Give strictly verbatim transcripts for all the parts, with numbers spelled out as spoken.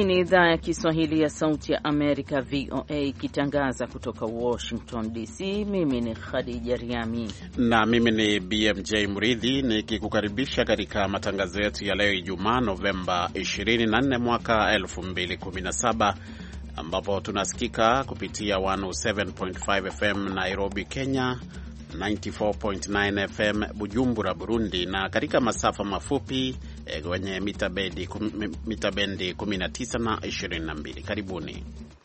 Hii ni idhaa ya Kiswahili ya Sauti ya Amerika, V O A, ikitangaza kutoka Washington D C. Mimi ni Khadija Riami na mimi ni B M J Mridhi nikikukaribisha katika matangazo yetu ya leo Ijumaa Novemba ishirini na nne mwaka elfu mbili kumi na saba, ambapo tunasikika kupitia one oh seven point five F M Nairobi, Kenya, ninety-four point nine F M Bujumbura, Burundi, na katika masafa mafupi kwenye mita bendi mita bendi kumi na tisa na ishirini na mbili. Karibuni.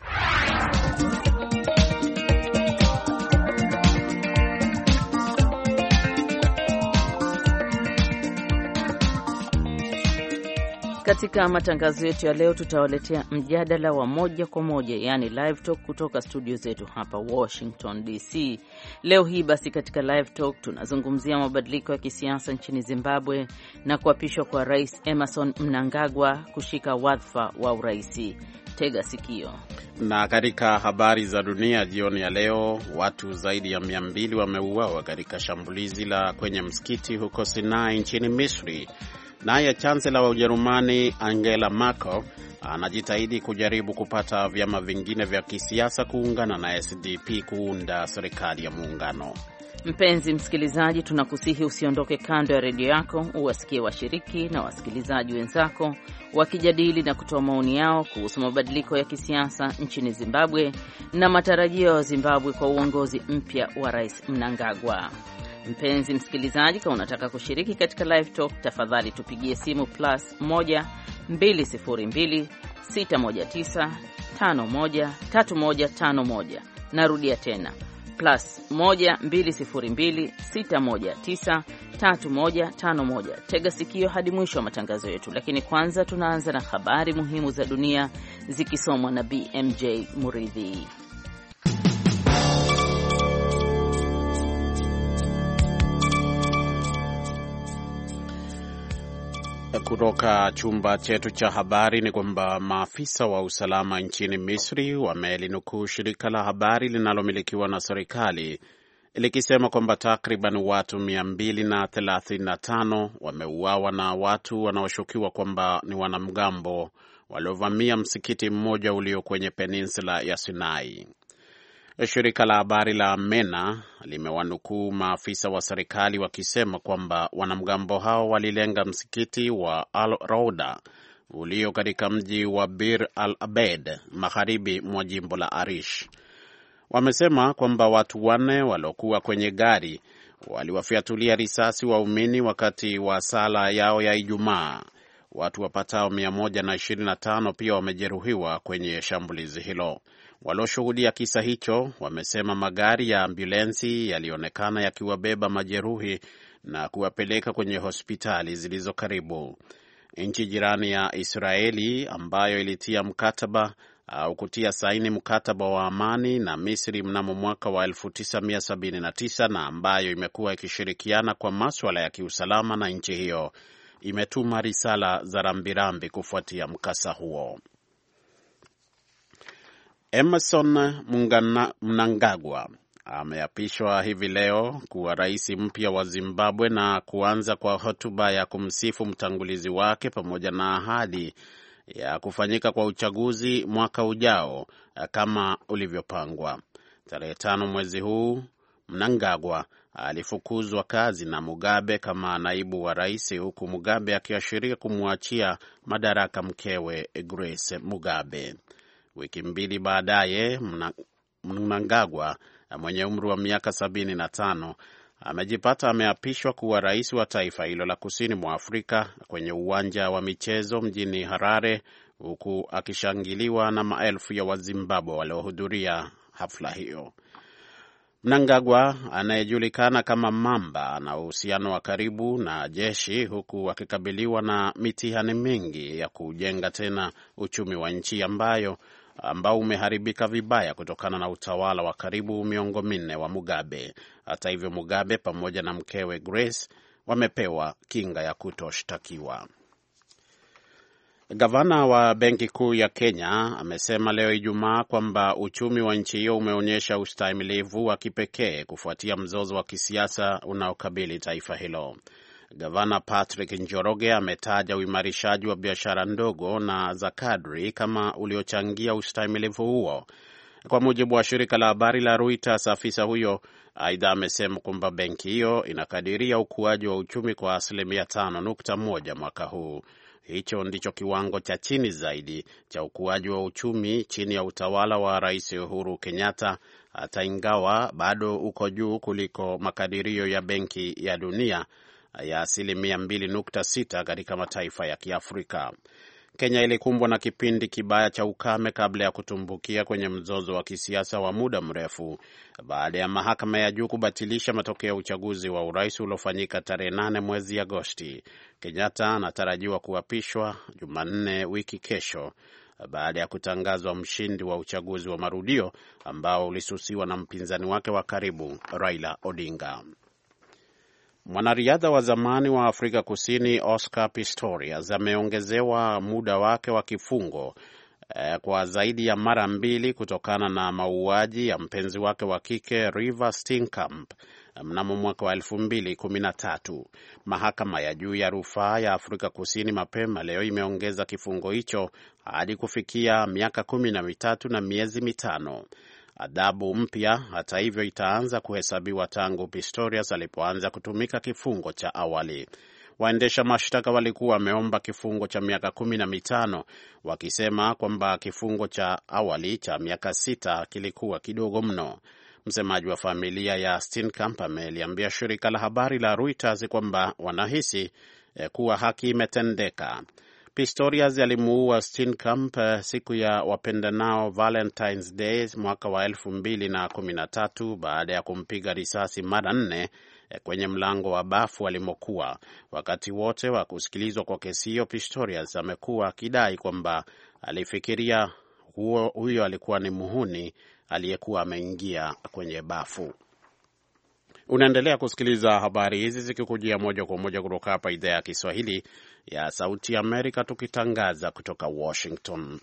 Katika matangazo yetu ya leo tutawaletea mjadala wa moja kwa moja, yani live talk kutoka studio zetu hapa Washington D C. Leo hii basi katika live talk tunazungumzia mabadiliko ya kisiasa nchini Zimbabwe na kuapishwa kwa Rais Emmerson Mnangagwa kushika wadhifa wa uraisi. Tega sikio. Na katika habari za dunia jioni ya leo, watu zaidi ya mia mbili wameuawa katika shambulizi la kwenye msikiti huko Sinai nchini Misri. Naye chancellor wa Ujerumani Angela Merkel anajitahidi kujaribu kupata vyama vingine vya kisiasa kuungana na S D P kuunda serikali ya muungano. Mpenzi msikilizaji, tunakusihi usiondoke kando ya redio yako, uwasikie washiriki na wasikilizaji wenzako wakijadili na kutoa maoni yao kuhusu mabadiliko ya kisiasa nchini Zimbabwe na matarajio ya Zimbabwe kwa uongozi mpya wa Rais Mnangagwa. Mpenzi msikilizaji, kama unataka kushiriki katika live talk, tafadhali tupigie simu plus moja mbili sifuri mbili sita moja tisa tano moja tatu moja tano moja. Narudia tena, plus moja mbili sifuri mbili sita moja tisa tatu moja tano moja. Tega sikio hadi mwisho wa matangazo yetu, lakini kwanza tunaanza na habari muhimu za dunia zikisomwa na B M J Muridhi. Kutoka chumba chetu cha habari ni kwamba maafisa wa usalama nchini Misri wamelinukuu shirika la habari linalomilikiwa na serikali likisema kwamba takriban watu mia mbili na thelathini na tano wameuawa na watu wanaoshukiwa kwamba ni wanamgambo waliovamia msikiti mmoja ulio kwenye peninsula ya Sinai. Shirika la habari la MENA limewanukuu maafisa wa serikali wakisema kwamba wanamgambo hao walilenga msikiti wa Al-Rawda ulio katika mji wa Bir al-Abed magharibi mwa jimbo la Arish. Wamesema kwamba watu wanne waliokuwa kwenye gari waliwafiatulia risasi waumini wakati wa sala yao ya Ijumaa. Watu wapatao mia moja na ishirini na tano pia wamejeruhiwa kwenye shambulizi hilo. Walioshuhudia kisa hicho wamesema magari ya ambulensi yalionekana yakiwabeba majeruhi na kuwapeleka kwenye hospitali zilizo karibu. Nchi jirani ya Israeli ambayo ilitia mkataba au kutia saini mkataba wa amani na Misri mnamo mwaka wa elfu tisa mia sabini na tisa na ambayo imekuwa ikishirikiana kwa masuala ya kiusalama na nchi hiyo, imetuma risala za rambirambi kufuatia mkasa huo. Emmerson Mnangagwa ameapishwa hivi leo kuwa rais mpya wa Zimbabwe na kuanza kwa hotuba ya kumsifu mtangulizi wake pamoja na ahadi ya kufanyika kwa uchaguzi mwaka ujao kama ulivyopangwa. Tarehe tano mwezi huu, Mnangagwa alifukuzwa kazi na Mugabe kama naibu wa rais, huku Mugabe akiashiria kumwachia madaraka mkewe Grace Mugabe. Wiki mbili baadaye, Mnangagwa mwenye umri wa miaka sabini na tano amejipata ameapishwa kuwa rais wa taifa hilo la kusini mwa Afrika kwenye uwanja wa michezo mjini Harare, huku akishangiliwa na maelfu ya Wazimbabwe waliohudhuria hafla hiyo. Mnangagwa anayejulikana kama Mamba na uhusiano wa karibu na jeshi, huku akikabiliwa na mitihani mingi ya kujenga tena uchumi wa nchi ambayo ambao umeharibika vibaya kutokana na utawala wa karibu miongo minne wa Mugabe. Hata hivyo, Mugabe pamoja na mkewe Grace wamepewa kinga ya kutoshtakiwa. Gavana wa Benki Kuu ya Kenya amesema leo Ijumaa kwamba uchumi wa nchi hiyo umeonyesha ustahimilivu wa kipekee kufuatia mzozo wa kisiasa unaokabili taifa hilo. Gavana Patrick Njoroge ametaja uimarishaji wa biashara ndogo na za kadri kama uliochangia ustahimilivu huo. Kwa mujibu wa shirika la habari la Reuters, afisa huyo aidha amesema kwamba benki hiyo inakadiria ukuaji wa uchumi kwa asilimia tano nukta moja mwaka huu. Hicho ndicho kiwango cha chini zaidi cha ukuaji wa uchumi chini ya utawala wa Rais Uhuru Kenyatta, hata ingawa bado uko juu kuliko makadirio ya Benki ya Dunia ya asilimia mbili nukta sita katika mataifa ya Kiafrika. Kenya ilikumbwa na kipindi kibaya cha ukame kabla ya kutumbukia kwenye mzozo wa kisiasa wa muda mrefu baada ya mahakama ya juu kubatilisha matokeo ya uchaguzi wa urais uliofanyika tarehe nane mwezi Agosti. Kenyatta anatarajiwa kuapishwa Jumanne wiki kesho baada ya kutangazwa mshindi wa uchaguzi wa marudio ambao ulisusiwa na mpinzani wake wa karibu Raila Odinga. Mwanariadha wa zamani wa Afrika Kusini Oscar Pistorius ameongezewa muda wake wa kifungo eh, kwa zaidi ya mara mbili kutokana na mauaji ya mpenzi wake wa kike Reeva Steenkamp mnamo mwaka wa elfu mbili kumi na tatu. Mahakama ya juu ya rufaa ya Afrika Kusini mapema leo imeongeza kifungo hicho hadi kufikia miaka kumi na mitatu na miezi mitano. Adhabu mpya hata hivyo itaanza kuhesabiwa tangu Pistorius alipoanza kutumika kifungo cha awali. Waendesha mashtaka walikuwa wameomba kifungo cha miaka kumi na mitano wakisema kwamba kifungo cha awali cha miaka sita kilikuwa kidogo mno. Msemaji wa familia ya Steenkamp ameliambia shirika la habari la Reuters kwamba wanahisi eh, kuwa haki imetendeka. Pistorius alimuua Steenkamp siku ya wapendanao Valentine's Day mwaka wa elfu mbili na kumi na tatu baada ya kumpiga risasi mara nne kwenye mlango wa bafu alimokuwa. Wakati wote wa kusikilizwa kwa kesi hiyo, Pistorius amekuwa akidai kwamba alifikiria huo, huyo alikuwa ni muhuni aliyekuwa ameingia kwenye bafu. Unaendelea kusikiliza habari hizi zikikujia moja kwa moja kutoka hapa idhaa ya Kiswahili ya Sauti ya Amerika, tukitangaza kutoka Washington.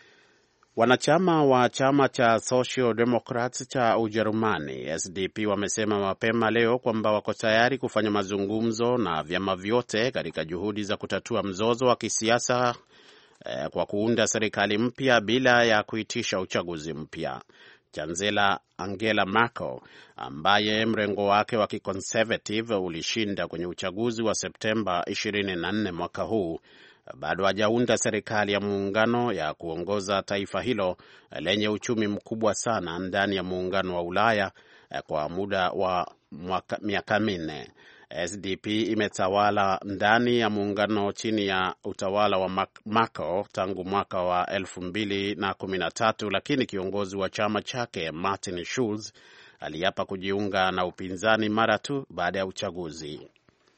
Wanachama wa chama cha Social Democrats cha Ujerumani S D P wamesema mapema leo kwamba wako tayari kufanya mazungumzo na vyama vyote katika juhudi za kutatua mzozo wa kisiasa eh, kwa kuunda serikali mpya bila ya kuitisha uchaguzi mpya. Chancellor Angela Merkel ambaye mrengo wake wa kiconservative ulishinda kwenye uchaguzi wa Septemba ishirini na nne mwaka huu bado hajaunda serikali ya muungano ya kuongoza taifa hilo lenye uchumi mkubwa sana ndani ya muungano wa Ulaya kwa muda wa miaka minne. S D P imetawala ndani ya muungano chini ya utawala wa Merkel tangu mwaka wa elfu mbili na kumi na tatu, lakini kiongozi wa chama chake Martin Schulz aliapa kujiunga na upinzani mara tu baada ya uchaguzi.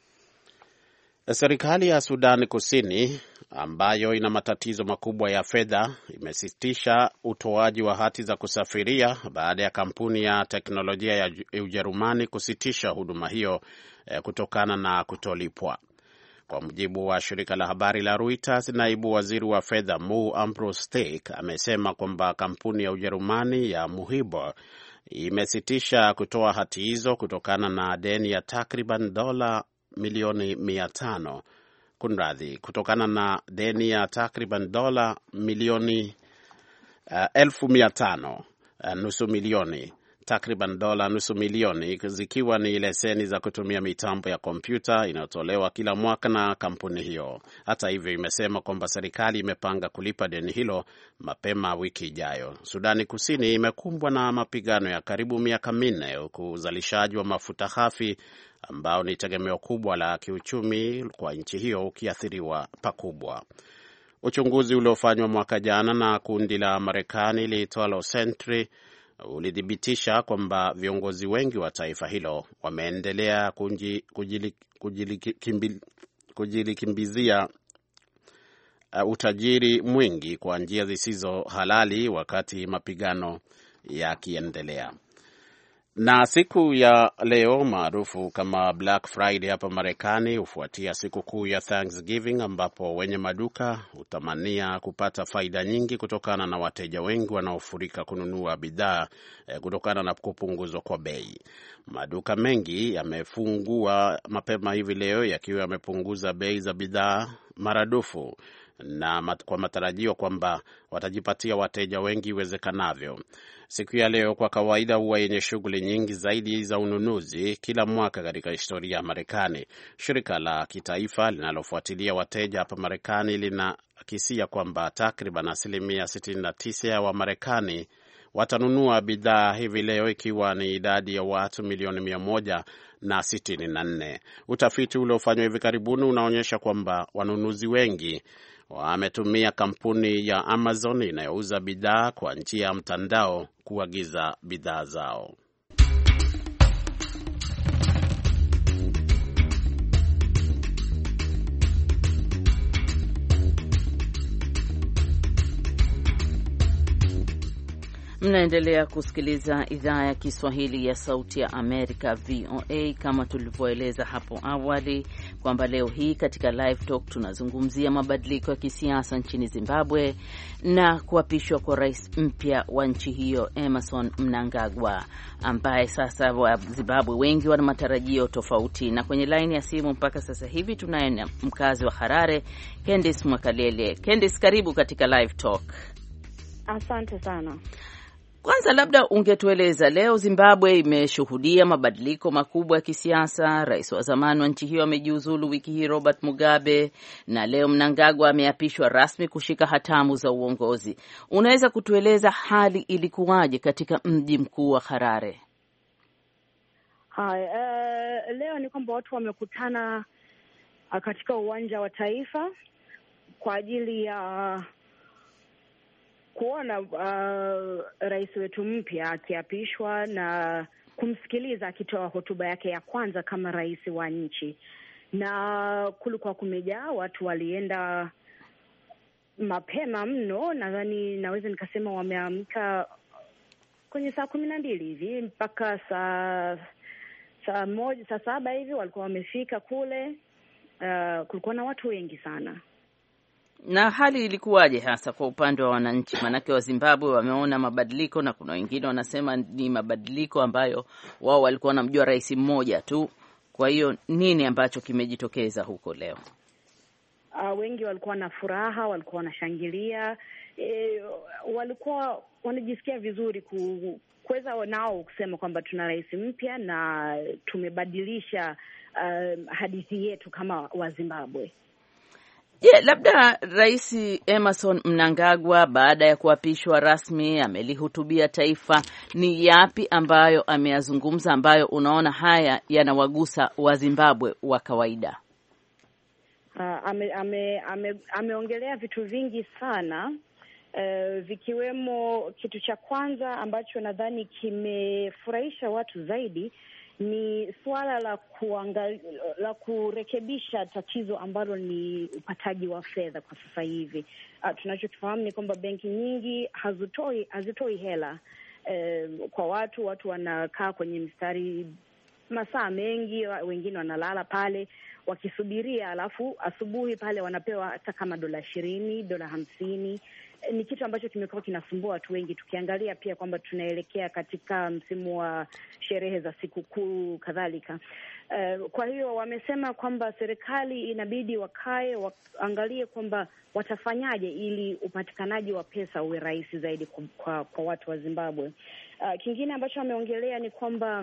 Serikali ya Sudan Kusini ambayo ina matatizo makubwa ya fedha imesitisha utoaji wa hati za kusafiria baada ya kampuni ya teknolojia ya Ujerumani kusitisha huduma hiyo kutokana na kutolipwa. Kwa mujibu wa shirika la habari la Reuters, naibu waziri wa fedha Mo Ambrostek amesema kwamba kampuni ya Ujerumani ya Muhibo imesitisha kutoa hati hizo kutokana na deni ya takriban dola milioni mia tano. Kunradhi, kutokana na deni ya takriban dola milioni uh, elfu mia tano, uh, nusu milioni, takriban dola nusu milioni, zikiwa ni leseni za kutumia mitambo ya kompyuta inayotolewa kila mwaka na kampuni hiyo. Hata hivyo, imesema kwamba serikali imepanga kulipa deni hilo mapema wiki ijayo. Sudani Kusini imekumbwa na mapigano ya karibu miaka minne huku uzalishaji wa mafuta ghafi ambao ni tegemeo kubwa la kiuchumi kwa nchi hiyo ukiathiriwa pakubwa. Uchunguzi uliofanywa mwaka jana na kundi la Marekani liitwalo Sentry ulithibitisha kwamba viongozi wengi wa taifa hilo wameendelea kujilikimbizia uh, utajiri mwingi kwa njia zisizo halali wakati mapigano yakiendelea. Na siku ya leo maarufu kama Black Friday hapa Marekani hufuatia siku kuu ya Thanksgiving, ambapo wenye maduka hutamania kupata faida nyingi kutokana na wateja wengi wanaofurika kununua bidhaa kutokana na kupunguzwa kwa bei. Maduka mengi yamefungua mapema hivi leo yakiwa yamepunguza bei za bidhaa maradufu, na mat, kwa matarajio kwamba watajipatia wateja wengi iwezekanavyo. Siku ya leo kwa kawaida huwa yenye shughuli nyingi zaidi za ununuzi kila mwaka katika historia ya Marekani. Shirika la kitaifa linalofuatilia wateja hapa Marekani linakisia kwamba takriban asilimia sitini na tisa ya Wamarekani watanunua bidhaa hivi leo, ikiwa ni idadi ya watu milioni mia moja na sitini na nne. Utafiti uliofanywa hivi karibuni unaonyesha kwamba wanunuzi wengi wametumia kampuni ya Amazon inayouza bidhaa kwa njia ya mtandao kuagiza bidhaa zao. Mnaendelea kusikiliza idhaa ya Kiswahili ya Sauti ya Amerika, V O A. Kama tulivyoeleza hapo awali kwamba leo hii katika Live Talk tunazungumzia mabadiliko ya kisiasa nchini Zimbabwe na kuapishwa kwa rais mpya wa nchi hiyo Emmerson Mnangagwa, ambaye sasa wa Zimbabwe wengi wana matarajio tofauti. Na kwenye line ya simu mpaka sasa hivi tunaye mkazi wa Harare, Candice Mwakalele. Candice, karibu katika Live Talk. Asante sana. Kwanza labda ungetueleza, leo Zimbabwe imeshuhudia mabadiliko makubwa ya kisiasa. Rais wa zamani wa nchi hiyo amejiuzulu wiki hii, Robert Mugabe, na leo Mnangagwa ameapishwa rasmi kushika hatamu za uongozi. Unaweza kutueleza hali ilikuwaje katika mji mkuu wa Harare? Hai, uh, leo ni kwamba watu wamekutana uh, katika uwanja wa Taifa kwa ajili ya uh, kuona uh, rais wetu mpya akiapishwa na kumsikiliza akitoa hotuba yake ya kwanza kama rais wa nchi. Na kulikuwa kumejaa watu, walienda mapema mno. Nadhani naweza nikasema wameamka kwenye saa kumi na mbili hivi mpaka saa saa moja saa saba hivi walikuwa wamefika kule. Uh, kulikuwa na watu wengi sana. Na hali ilikuwaje hasa kwa upande wa wananchi? Manake wa Zimbabwe wameona mabadiliko, na kuna wengine wanasema ni mabadiliko ambayo wao walikuwa wanamjua rais mmoja tu. Kwa hiyo nini ambacho kimejitokeza huko leo? Uh, wengi walikuwa na furaha, walikuwa wanashangilia, e, walikuwa wanajisikia vizuri ku, kuweza nao kusema kwamba tuna rais mpya na tumebadilisha uh, hadithi yetu kama wa Zimbabwe. Je, yeah, labda Rais Emmerson Mnangagwa baada ya kuapishwa rasmi amelihutubia taifa, ni yapi ambayo ameyazungumza ambayo unaona haya yanawagusa wa Zimbabwe wa kawaida? Uh, ame, ame, ame, ameongelea vitu vingi sana, uh, vikiwemo kitu cha kwanza ambacho nadhani kimefurahisha watu zaidi ni suala la kuangalia, la kurekebisha tatizo ambalo ni upataji wa fedha kwa sasa hivi. Uh, tunachokifahamu ni kwamba benki nyingi hazitoi hazitoi hela uh, kwa watu. Watu wanakaa kwenye mstari masaa mengi, wengine wanalala pale wakisubiria, alafu asubuhi pale wanapewa hata kama dola ishirini, dola hamsini. Ni kitu ambacho kimekuwa kinasumbua watu wengi, tukiangalia pia kwamba tunaelekea katika msimu wa sherehe za sikukuu kadhalika. Uh, kwa hiyo wamesema kwamba serikali inabidi wakae waangalie kwamba watafanyaje ili upatikanaji wa pesa uwe rahisi zaidi kwa, kwa, kwa watu wa Zimbabwe. Uh, kingine ambacho wameongelea ni kwamba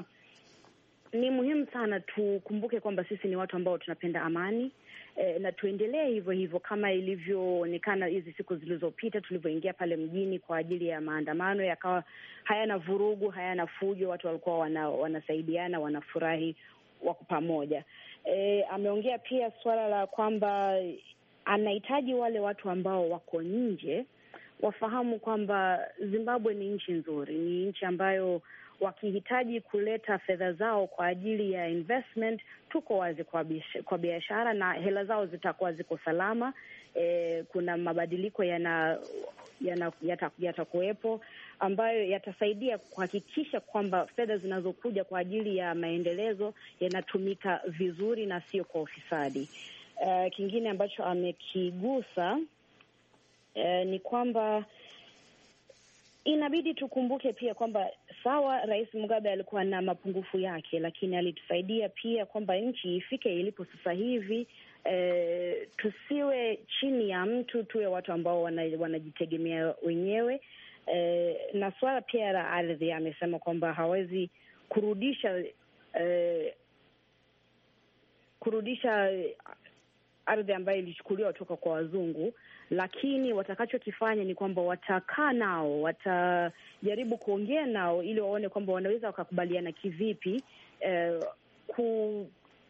ni muhimu sana tukumbuke kwamba sisi ni watu ambao tunapenda amani. E, na tuendelee hivyo hivyo kama ilivyoonekana hizi siku zilizopita tulivyoingia pale mjini kwa ajili ya maandamano, yakawa hayana vurugu, hayana fujo, watu walikuwa wana, wanasaidiana, wanafurahi, wako pamoja. E, ameongea pia suala la kwamba anahitaji wale watu ambao wako nje wafahamu kwamba Zimbabwe ni nchi nzuri, ni nchi ambayo wakihitaji kuleta fedha zao kwa ajili ya investment, tuko wazi kwa biashara na hela zao zitakuwa ziko salama. E, kuna mabadiliko yana yatakuwepo yata ambayo yatasaidia kuhakikisha kwamba fedha zinazokuja kwa ajili ya maendelezo yanatumika vizuri na sio kwa ufisadi. Uh, kingine ambacho amekigusa uh, ni kwamba inabidi tukumbuke pia kwamba sawa, Rais Mugabe alikuwa na mapungufu yake, lakini alitusaidia pia kwamba nchi ifike ilipo sasa hivi. E, tusiwe chini ya mtu, tuwe watu ambao wanajitegemea wenyewe. E, na swala pia la ardhi, amesema kwamba hawezi kurudisha e, kurudisha ardhi ambayo ilichukuliwa kutoka kwa wazungu, lakini watakachokifanya ni kwamba watakaa nao, watajaribu kuongea nao ili waone kwamba wanaweza wakakubaliana kivipi eh, ku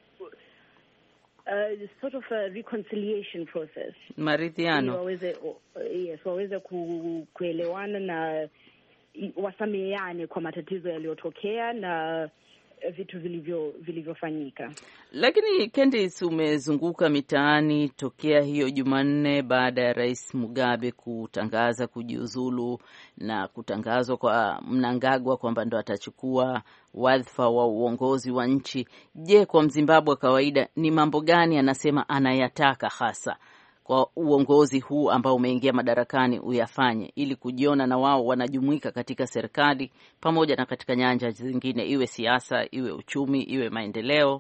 uh, sort of a reconciliation process, maridhiano, waweze yes, waweze ku, kuelewana na wasameheane kwa matatizo yaliyotokea na vitu vilivyo vilivyofanyika. Lakini Candice, umezunguka mitaani tokea hiyo Jumanne baada ya Rais Mugabe kutangaza kujiuzulu na kutangazwa kwa Mnangagwa kwamba ndo atachukua wadhifa wa uongozi wa nchi. Je, kwa Mzimbabwe wa kawaida ni mambo gani anasema anayataka hasa kwa uongozi huu ambao umeingia madarakani uyafanye ili kujiona na wao wanajumuika katika serikali pamoja na katika nyanja zingine, iwe siasa, iwe uchumi, iwe maendeleo?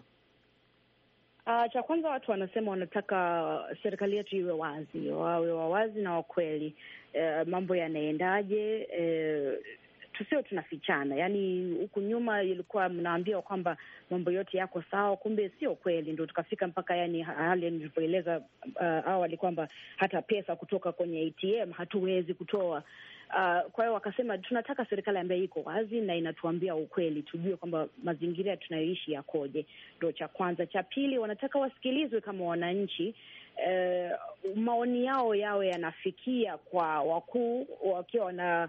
Uh, cha kwanza watu wanasema wanataka serikali yetu iwe wazi, wawe wawazi na wakweli. Uh, mambo yanaendaje, uh, tusio tunafichana. Yaani huku nyuma ilikuwa mnaambiwa kwamba mambo yote yako sawa, kumbe sio kweli. Ndio tukafika mpaka yani hali nilipoeleza uh, awali kwamba hata pesa kutoka kwenye A T M hatuwezi kutoa. Uh, kwa hiyo wakasema tunataka serikali ambayo iko wazi na inatuambia ukweli, tujue kwamba mazingira tunayoishi yakoje. Ndio cha kwanza. Cha pili, wanataka wasikilizwe kama wananchi. Uh, maoni yao yawe yanafikia kwa wakuu wakiwa na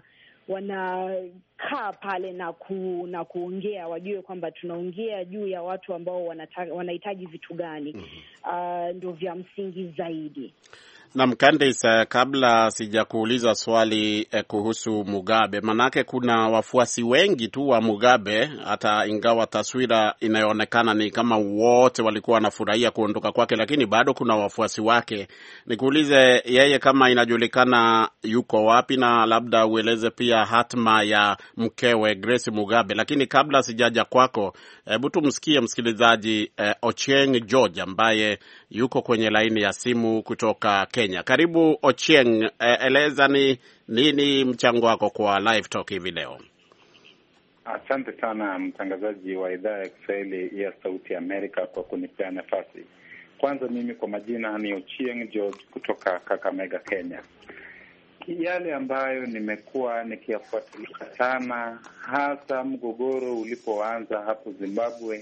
wanakaa pale na ku, na kuongea, wajue kwamba tunaongea juu ya watu ambao wanahitaji vitu gani. Mm-hmm. Uh, ndio vya msingi zaidi. Na Candice, kabla sijakuuliza swali eh, kuhusu Mugabe, manake kuna wafuasi wengi tu wa Mugabe, hata ingawa taswira inayoonekana ni kama wote walikuwa wanafurahia kuondoka kwake, lakini bado kuna wafuasi wake. Nikuulize yeye kama inajulikana yuko wapi, na labda ueleze pia hatma ya mkewe Grace Mugabe. Lakini kabla sijaja kwako, hebu tumsikie msikilizaji eh, Ochieng George ambaye yuko kwenye laini ya simu kutoka Kenya. Karibu Ochieng, eleza ni nini mchango wako kwa Live Talk hivi leo? Asante sana mtangazaji wa idhaa ya Kiswahili ya Sauti ya Amerika kwa kunipea nafasi. Kwanza mimi kwa majina ni Ochieng George kutoka Kakamega, Kenya. Yale ambayo nimekuwa nikiyafuatilia sana, hasa mgogoro ulipoanza hapo Zimbabwe,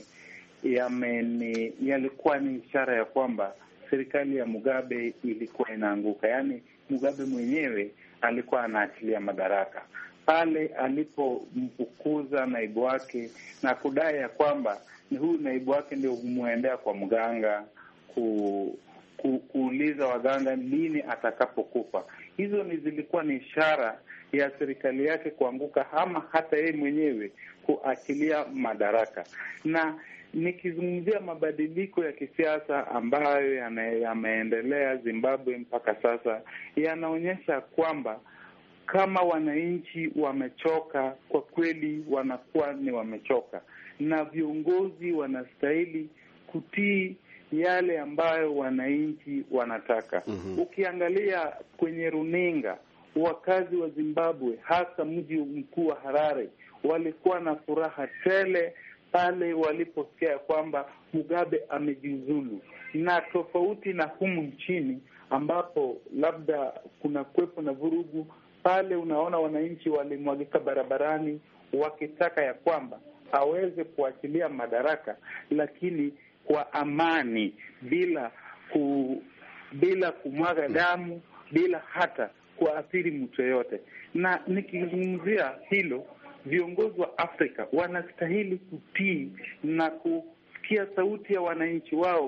yameni yalikuwa ni ishara ya kwamba serikali ya Mugabe ilikuwa inaanguka. Yaani Mugabe mwenyewe alikuwa anaachilia madaraka pale alipomfukuza naibu wake na kudai ya kwamba ni huyu naibu wake ndio humuendea kwa mganga ku, ku, kuuliza waganga lini atakapokufa. Hizo ni zilikuwa ni ishara ya serikali yake kuanguka, ama hata yeye mwenyewe kuachilia madaraka. Na nikizungumzia mabadiliko ya kisiasa ambayo yameendelea Zimbabwe mpaka sasa, yanaonyesha kwamba kama wananchi wamechoka, kwa kweli wanakuwa ni wamechoka, na viongozi wanastahili kutii yale ambayo wananchi wanataka. Mm-hmm. Ukiangalia kwenye runinga, wakazi wa Zimbabwe, hasa mji mkuu wa Harare, walikuwa na furaha tele pale waliposikia kwamba Mugabe amejiuzulu. Na tofauti na humu nchini ambapo labda kuna kwepo na vurugu, pale unaona wananchi walimwagika barabarani wakitaka ya kwamba aweze kuachilia madaraka, lakini kwa amani, bila ku, bila kumwaga damu, bila hata kuathiri mtu yoyote. Na nikizungumzia hilo, viongozi wa Afrika wanastahili kutii na kusikia sauti ya wananchi wao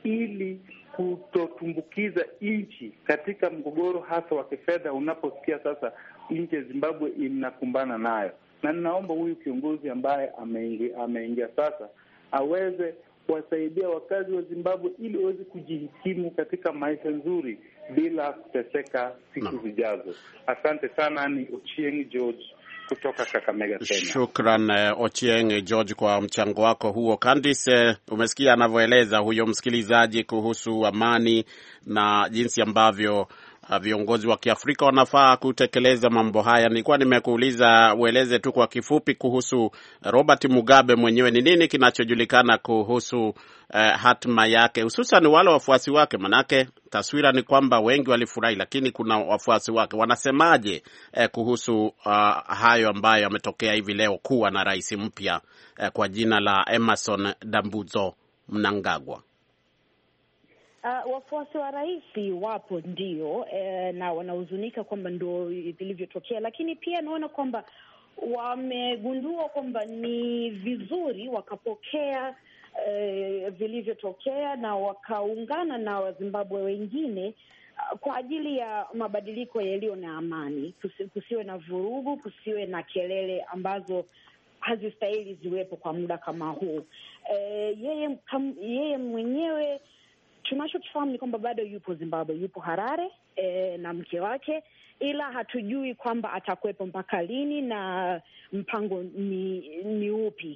ili kutotumbukiza nchi katika mgogoro hasa wa kifedha unaposikia sasa nchi ya Zimbabwe inakumbana nayo. Na ninaomba huyu kiongozi ambaye ameingia ameingia sasa aweze kuwasaidia wakazi wa Zimbabwe ili waweze kujihikimu katika maisha nzuri bila kuteseka siku zijazo. Asante sana. Ni Ochieng George kutoka Kakamega, Kenya. Shukran uh, Ochieng George kwa mchango wako huo. Candice, uh, umesikia anavyoeleza huyo msikilizaji kuhusu amani na jinsi ambavyo uh, viongozi wa Kiafrika wanafaa kutekeleza mambo haya. Nilikuwa nimekuuliza ueleze tu kwa kifupi kuhusu Robert Mugabe mwenyewe. Ni nini kinachojulikana kuhusu uh, hatima yake, hususan wale wafuasi wake? Manake taswira ni kwamba wengi walifurahi, lakini kuna wafuasi wake wanasemaje eh, kuhusu uh, hayo ambayo yametokea hivi leo, kuwa na rais mpya eh, kwa jina la Emmerson Dambudzo Mnangagwa? Uh, wafuasi wa rais wapo ndio, eh, na wanahuzunika kwamba ndio vilivyotokea, lakini pia naona kwamba wamegundua kwamba ni vizuri wakapokea eh, vilivyotokea na wakaungana na Wazimbabwe wengine uh, kwa ajili ya mabadiliko yaliyo na amani. Kusi, kusiwe na vurugu, kusiwe na kelele ambazo hazistahili ziwepo kwa muda kama huu. Eh, yeye, kam, yeye mwenyewe tunachokifahamu ni kwamba bado yupo Zimbabwe, yupo Harare e, na mke wake, ila hatujui kwamba atakuwepo mpaka lini na mpango ni, ni upi.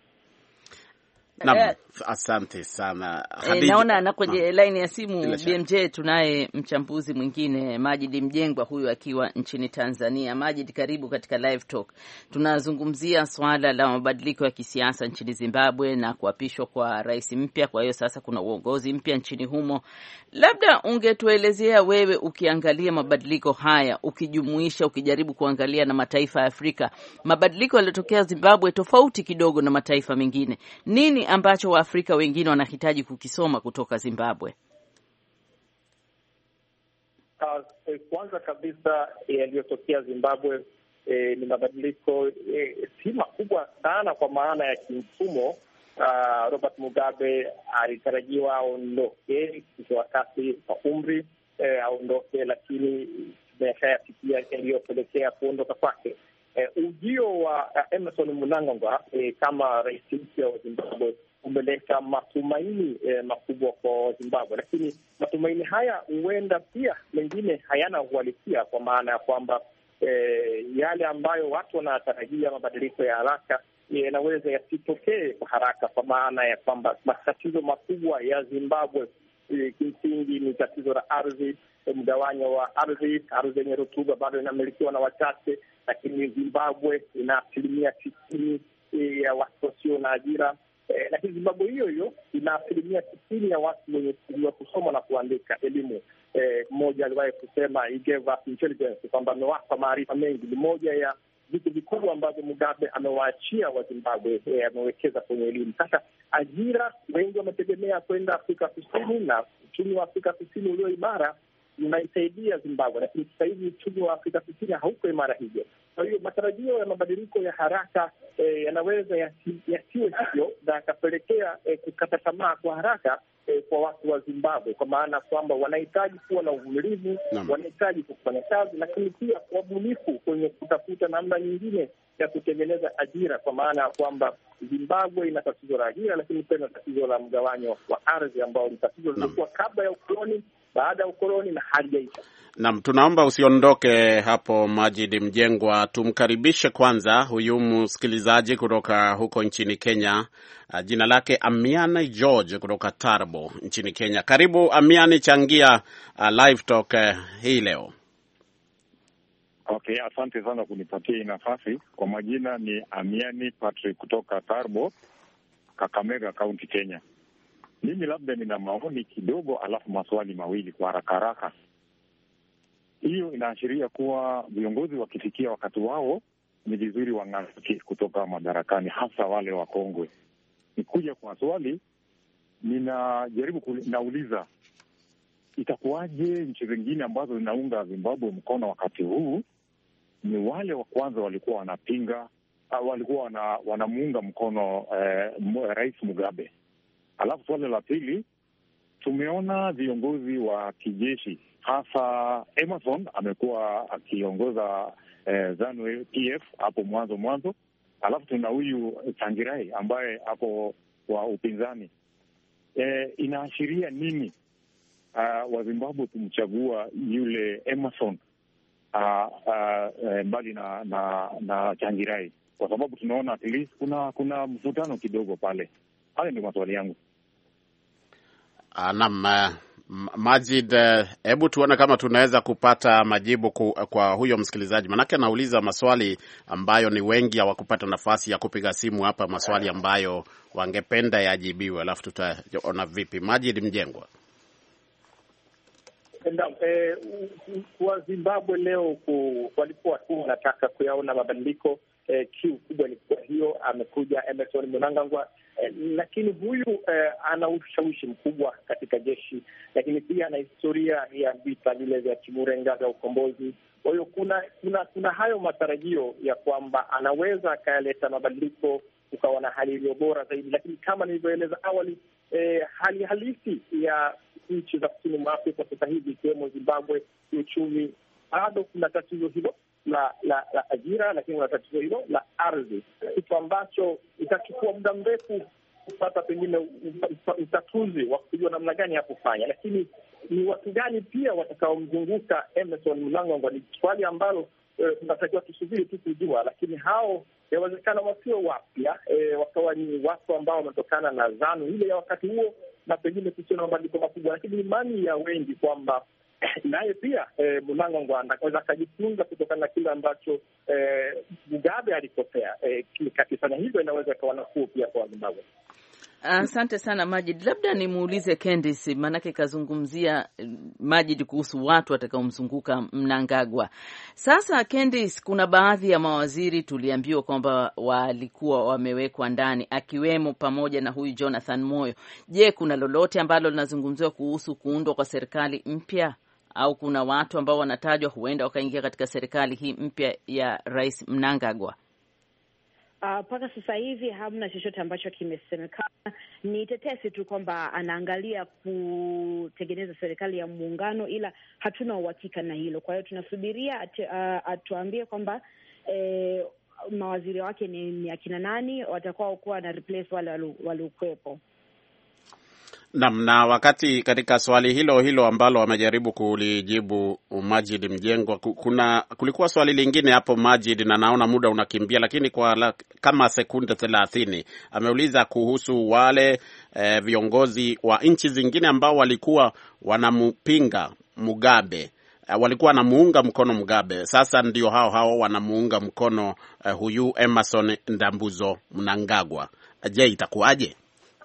Na, asante sana e, naona na kwenye line ya simu B M J tunaye mchambuzi mwingine Majid Mjengwa, huyu akiwa nchini Tanzania. Majid, karibu katika Live Talk. Tunazungumzia swala la mabadiliko ya kisiasa nchini Zimbabwe na kuapishwa kwa rais mpya. Kwa hiyo sasa kuna uongozi mpya nchini humo. Labda ungetuelezea wewe, ukiangalia mabadiliko haya, ukijumuisha, ukijaribu kuangalia na mataifa ya Afrika, mabadiliko yaliyotokea Zimbabwe tofauti kidogo na mataifa mengine. Nini ambacho Waafrika wengine wanahitaji kukisoma kutoka Zimbabwe? Uh, kwanza kabisa yaliyotokea Zimbabwe eh, ni mabadiliko eh, si makubwa sana kwa maana ya kimfumo. Uh, Robert Mugabe alitarajiwa aondoke kwa wakati wa umri eh, aondoke, lakini tumeshayasikia yaliyopelekea kuondoka kwake. Uh, ujio wa uh, Emmerson Mnangagwa eh, kama rais mpya wa Zimbabwe umeleta matumaini eh, makubwa kwa Zimbabwe, lakini matumaini haya huenda pia mengine hayana uhalisia, kwa maana ya kwamba eh, yale ambayo watu wanatarajia mabadiliko ya haraka yanaweza eh, yasitokee kwa haraka, kwa maana ya kwamba matatizo makubwa ya Zimbabwe eh, kimsingi ni tatizo la ardhi, mgawanyo wa ardhi. Ardhi yenye rutuba bado inamilikiwa na wachache, lakini Zimbabwe ina asilimia tisini ya watu wasio na ajira. Eh, lakini Zimbabwe hiyo hiyo ina asilimia tisini ya watu wenye kujua kusoma na kuandika, elimu. Mmoja eh, aliwahi kusema he gave us intelligence, kwamba amewapa maarifa mengi. Ni moja ya vitu vikubwa ambavyo Mugabe amewaachia wa Zimbabwe, eh, amewekeza kwenye elimu. Sasa ajira, wengi wametegemea kwenda Afrika Kusini, na uchumi wa Afrika Kusini ulio imara unaisaidia Zimbabwe, lakini sasa hivi uchumi wa Afrika Kusini hauko imara hivyo. Kwa hiyo matarajio ya mabadiliko ya haraka eh, yanaweza yasiwe hivyo na yakapelekea eh, kukata tamaa kwa haraka eh, kwa watu wa Zimbabwe, kwa maana kwamba wanahitaji kuwa na uvumilivu, wanahitaji kufanya kazi, lakini pia wabunifu kwenye kutafuta namna nyingine ya kutengeneza ajira, kwa maana ya kwamba Zimbabwe ina tatizo la ajira, lakini pia ina tatizo la mgawanyo wa ardhi ambao ni tatizo lilikuwa kabla ya ukoloni, baada ya ukoloni na halijaisha. Naam, tunaomba usiondoke hapo Majid Mjengwa. Tumkaribishe kwanza huyu msikilizaji kutoka huko nchini Kenya. Uh, jina lake Amiani George kutoka Tarbo nchini Kenya. Karibu Amiani, changia uh, Live Talk uh, hii leo. Okay, asante sana kunipatia hii nafasi. Kwa majina ni Amiani Patrick kutoka Tarbo, Kakamega County, Kenya. Mimi labda nina maoni kidogo alafu maswali mawili kwa haraka haraka. Hiyo inaashiria kuwa viongozi wakifikia wakati wao ni vizuri wang'atuke kutoka madarakani, hasa wale wakongwe. Nikuja kwa swali, ninajaribu kunauliza, itakuwaje nchi zingine ambazo zinaunga Zimbabwe mkono wakati huu ni wale wa kwanza walikuwa wanapinga, walikuwa wana, wanamuunga mkono eh, Rais Mugabe. Alafu swali la pili, tumeona viongozi wa kijeshi hasa Emerson amekuwa akiongoza eh, ZANU P F hapo mwanzo mwanzo, alafu tuna huyu Tsvangirai ambaye hapo kwa upinzani. Eh, inaashiria nini uh, wa Zimbabwe kumchagua yule Emerson uh, uh, mbali na na, na Tsvangirai? Kwa sababu tunaona at least kuna kuna mvutano kidogo pale. Hayo ndio maswali yangu. Uh, naam, uh, Majid, hebu uh, tuone kama tunaweza kupata majibu ku, kwa huyo msikilizaji, manake anauliza maswali ambayo ni wengi hawakupata nafasi ya kupiga simu hapa, maswali ambayo wangependa yajibiwe, alafu tutaona vipi. Majid Mjengwa. Eh, kwa Zimbabwe leo walikuwa tu wanataka kuyaona mabadiliko. Eh, kiu kubwa ni kwa hiyo amekuja Emmerson Mnangagwa, eh, lakini huyu eh, ana ushawishi mkubwa katika jeshi, lakini pia ana historia ya vita vile vya Chimurenga vya ukombozi. Kwa hiyo kuna, kuna kuna hayo matarajio ya kwamba anaweza akayaleta mabadiliko, ukawa na hali iliyo bora zaidi. Lakini kama nilivyoeleza awali, eh, hali halisi ya nchi za kusini mwa Afrika sasa hivi ikiwemo Zimbabwe kiuchumi, bado kuna tatizo hilo la la la ajira, lakini kuna tatizo hilo la ardhi, kitu ambacho itachukua muda mrefu kupata pengine utatuzi wa kujua namna gani ya kufanya. Lakini ni watu gani pia watakaomzunguka Emmerson Mnangagwa ni swali ambalo tunatakiwa e, tusubiri tu kujua. Lakini hao yawezekana wasio wapya, e, wakawa ni watu ambao wametokana na ZANU ile ya wakati huo, na pengine kusio na mabadiliko makubwa. Lakini imani ya wengi kwamba naye pia e, Mnangagwa anaweza akajifunza kutokana na kile ambacho e, Mugabe alikosea. E, kakifanya hivyo inaweza ikawa nafuu pia kwa Zimbabwe. Asante uh, sana Majid. Labda nimuulize Candice, maanake kazungumzia Majid kuhusu watu watakaomzunguka Mnangagwa. Sasa Candice, kuna baadhi ya mawaziri tuliambiwa kwamba walikuwa wamewekwa ndani, akiwemo pamoja na huyu Jonathan Moyo. Je, kuna lolote ambalo linazungumziwa kuhusu kuundwa kwa serikali mpya, au kuna watu ambao wanatajwa huenda wakaingia katika serikali hii mpya ya Rais Mnangagwa? Mpaka uh, sasa hivi hamna chochote ambacho kimesemekana. Ni tetesi tu kwamba anaangalia kutengeneza serikali ya muungano, ila hatuna uhakika na hilo. Kwa hiyo tunasubiria atu, uh, atuambie kwamba eh, mawaziri wake ni, ni akina nani watakuwa kuwa na replace wale waliokuwepo. Naam, na wakati katika swali hilo hilo ambalo wamejaribu kulijibu Majid Mjengwa, kuna kulikuwa swali lingine hapo Majid, na naona muda unakimbia, lakini kwa la, kama sekunde thelathini ameuliza kuhusu wale eh, viongozi wa nchi zingine ambao walikuwa wanampinga Mugabe, eh, walikuwa wanamuunga mkono Mugabe, sasa ndio hao hao wanamuunga mkono eh, huyu Emmerson Ndambuzo Mnangagwa. Je, itakuwaje?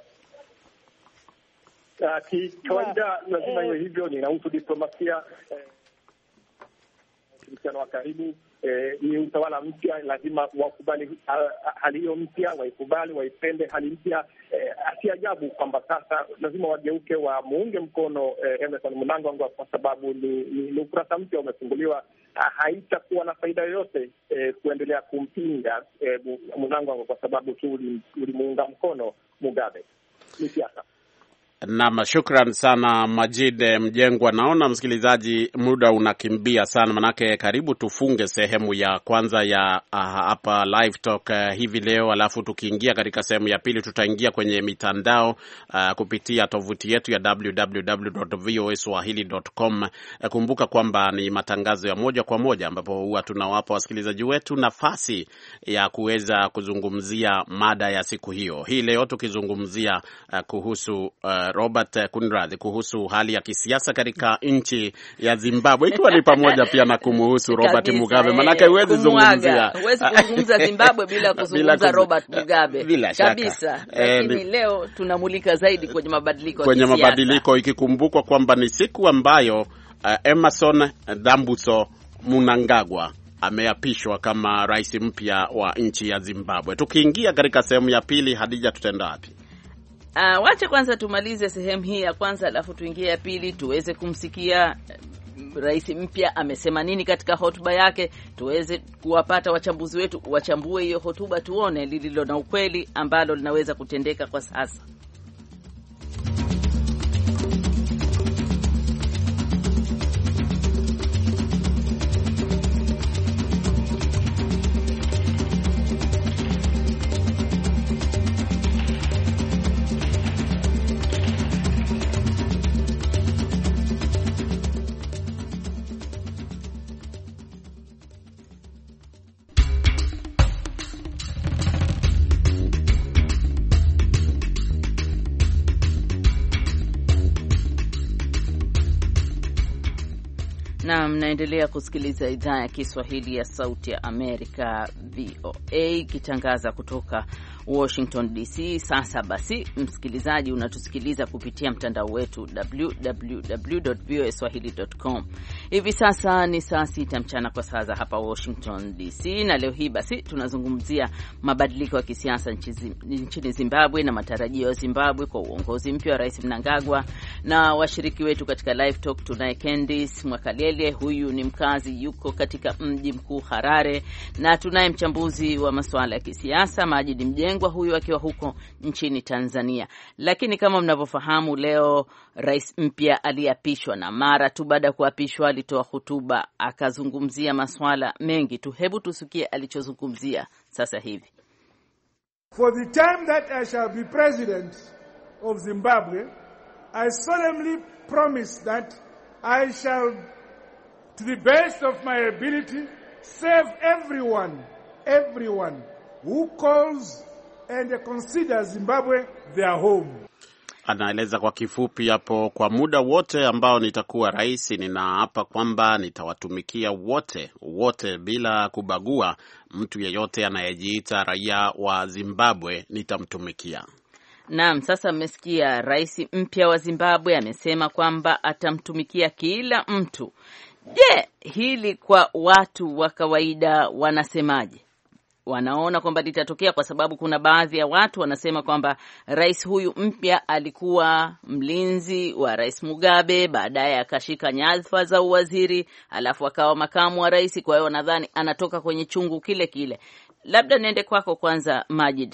Uh, kikawaida lazima iwe hivyo, ninahusu diplomasia, ushirikiano wa karibu. Eh, ni utawala mpya, lazima wakubali uh, hali hiyo mpya, waikubali, waipende hali mpya. Eh, asiajabu kwamba sasa lazima wageuke wa muunge mkono eh, Emmerson Mnangagwa, kwa sababu ni, ni, ni ukurasa mpya umefunguliwa. Uh, haitakuwa na faida yoyote eh, kuendelea kumpinga eh, Mnangagwa kwa sababu tu ulimuunga mkono Mugabe. Ni siasa. Naam, shukran sana Majid Mjengwa. Naona msikilizaji, muda unakimbia sana, manake karibu tufunge sehemu ya kwanza ya uh, hapa live talk uh, hivi leo, alafu tukiingia katika sehemu ya pili tutaingia kwenye mitandao uh, kupitia tovuti yetu ya w w w dot v o a swahili dot com. Uh, kumbuka kwamba ni matangazo ya moja kwa moja ambapo huwa tunawapa wasikilizaji wetu nafasi ya kuweza kuzungumzia mada ya siku hiyo. Hii leo tukizungumzia uh, kuhusu uh, Robert Kunradhi kuhusu hali ya kisiasa katika nchi ya Zimbabwe, ikiwa ni pamoja pia na kumuhusu Robert Mugabe, manake huwezi zungumzia huwezi kuzungumza Zimbabwe bila kuzungumza Robert Mugabe bila kabisa. Lakini e, leo tunamulika zaidi kwenye mabadiliko kwenye mabadiliko, ikikumbukwa kwamba ni siku ambayo uh, Emmerson Ndambuzo Mnangagwa ameapishwa kama rais mpya wa nchi ya Zimbabwe. Tukiingia katika sehemu ya pili, Hadija, tutenda wapi? Uh, wacha kwanza tumalize sehemu hii ya kwanza, alafu tuingie ya pili tuweze kumsikia rais mpya amesema nini katika hotuba yake, tuweze kuwapata wachambuzi wetu wachambue hiyo hotuba, tuone lililo na ukweli ambalo linaweza kutendeka kwa sasa. mnaendelea kusikiliza idhaa ya Kiswahili ya Sauti ya Amerika V O A ikitangaza kutoka Washington D C. Sasa basi, msikilizaji, unatusikiliza kupitia mtandao wetu w w w dot v o a swahili dot com. Hivi sasa ni saa sita mchana kwa saa za hapa Washington D C, na leo hii basi tunazungumzia mabadiliko ya kisiasa nchini Zimbabwe na matarajio ya Zimbabwe kwa uongozi mpya wa Rais Mnangagwa. Na washiriki wetu katika live talk tunaye Candice Mwakalele, huyu ni mkazi yuko katika mji mkuu Harare, na tunaye mchambuzi wa masuala ya kisiasa Majid Mjengwa, huyu akiwa huko nchini Tanzania. Lakini kama mnavyofahamu, leo rais mpya aliapishwa, na mara tu baada ya kuapishwa alitoa hotuba akazungumzia masuala mengi tu. Hebu tusikie alichozungumzia sasa hivi. For the time that I shall be president of Zimbabwe, I solemnly promise that I shall, to the best of my ability, serve everyone, everyone who calls and considers Zimbabwe their home. Anaeleza kwa kifupi hapo, kwa muda wote ambao nitakuwa rais, ninaapa kwamba nitawatumikia wote, wote bila kubagua. Mtu yeyote anayejiita raia wa Zimbabwe nitamtumikia. Naam, sasa mmesikia rais mpya wa Zimbabwe amesema kwamba atamtumikia kila mtu. Je, hili kwa watu wa kawaida wanasemaje? Wanaona kwamba litatokea? Kwa sababu kuna baadhi ya watu wanasema kwamba rais huyu mpya alikuwa mlinzi wa Rais Mugabe, baadaye akashika nyadhifa za uwaziri, alafu akawa makamu wa rais, kwa hiyo nadhani anatoka kwenye chungu kile kile. Labda niende kwako kwanza Majid.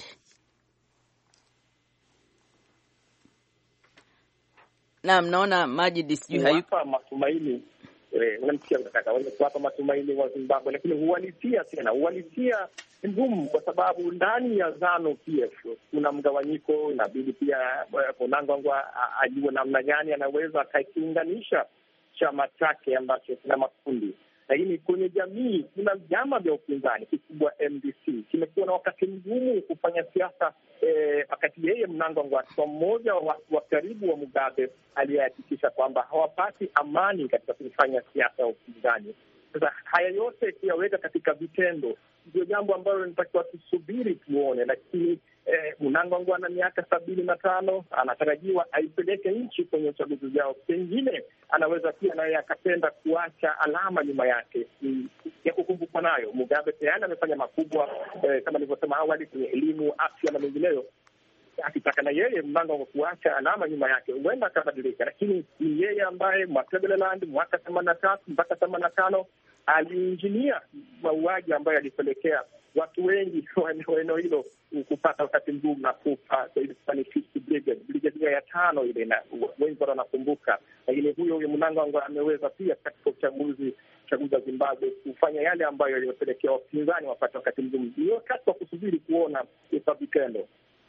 Na mnaona Majid sijui hayupo matumaini eh unamsikia nataka wale kuwapa matumaini wa Zimbabwe, lakini huwalisia tena huwalisia ngumu, kwa sababu ndani ya ZANU P F kuna mgawanyiko. Inabidi pia Mnangagwa ajue namna gani anaweza akakiunganisha chama chake ambacho kina makundi. Lakini kwenye jamii kuna vyama vya upinzani, kikubwa M D C kimekuwa na wakati mgumu kufanya siasa, eh, wakati yeye Mnangagwa kwa mmoja wa, wa karibu wa Mugabe aliyehakikisha kwamba hawapati amani katika kufanya siasa ya upinzani. Sasa haya yote kuyaweka katika vitendo ndio jambo ambalo nitakiwa tusubiri tuone, lakini eh, Mnangagwa na miaka sabini na tano anatarajiwa aipeleke nchi kwenye uchaguzi ujao. Pengine anaweza pia naye akapenda kuacha alama nyuma yake ya kukumbukwa nayo. Mugabe tayari amefanya makubwa eh, kama nilivyosema awali kwenye elimu, afya na mengineyo. Akitaka na yeye Mnangagwa kuacha alama nyuma yake, huenda akabadilika, lakini ni yeye ambaye Matabeleland mwaka themanini na tatu mpaka themanini na tano aliinjinia mauaji ambayo alipelekea watu wengi wa eneo hilo kupata wakati mgumu na kufa. Brigade ya tano ile, na wengi wanakumbuka. Lakini huyo huyo Mnangagwa ameweza pia katika uchaguzi uchaguzi wa Zimbabwe kufanya yale ambayo yaliyopelekea wapinzani wapate wakati mgumu. Ndio wakati wa kusubiri kuona vitendo.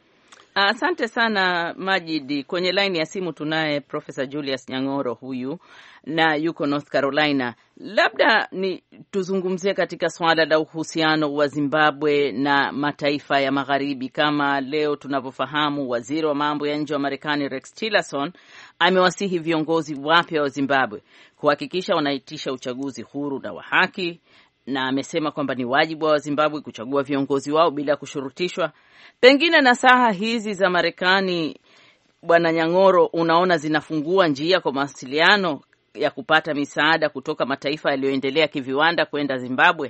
Asante sana Majid. Kwenye line ya simu tunaye Professor Julius Nyang'oro, huyu na yuko North Carolina. Labda ni tuzungumzie katika swala la uhusiano wa Zimbabwe na mataifa ya magharibi. Kama leo tunavyofahamu, waziri wa mambo ya nje wa Marekani Rex Tillerson amewasihi viongozi wapya wa Zimbabwe kuhakikisha wanaitisha uchaguzi huru na wa haki, na amesema kwamba ni wajibu wa Zimbabwe kuchagua viongozi wao bila kushurutishwa. Pengine nasaha hizi za Marekani, Bwana Nyang'oro, unaona zinafungua njia kwa mawasiliano ya kupata misaada kutoka mataifa yaliyoendelea kiviwanda kwenda Zimbabwe?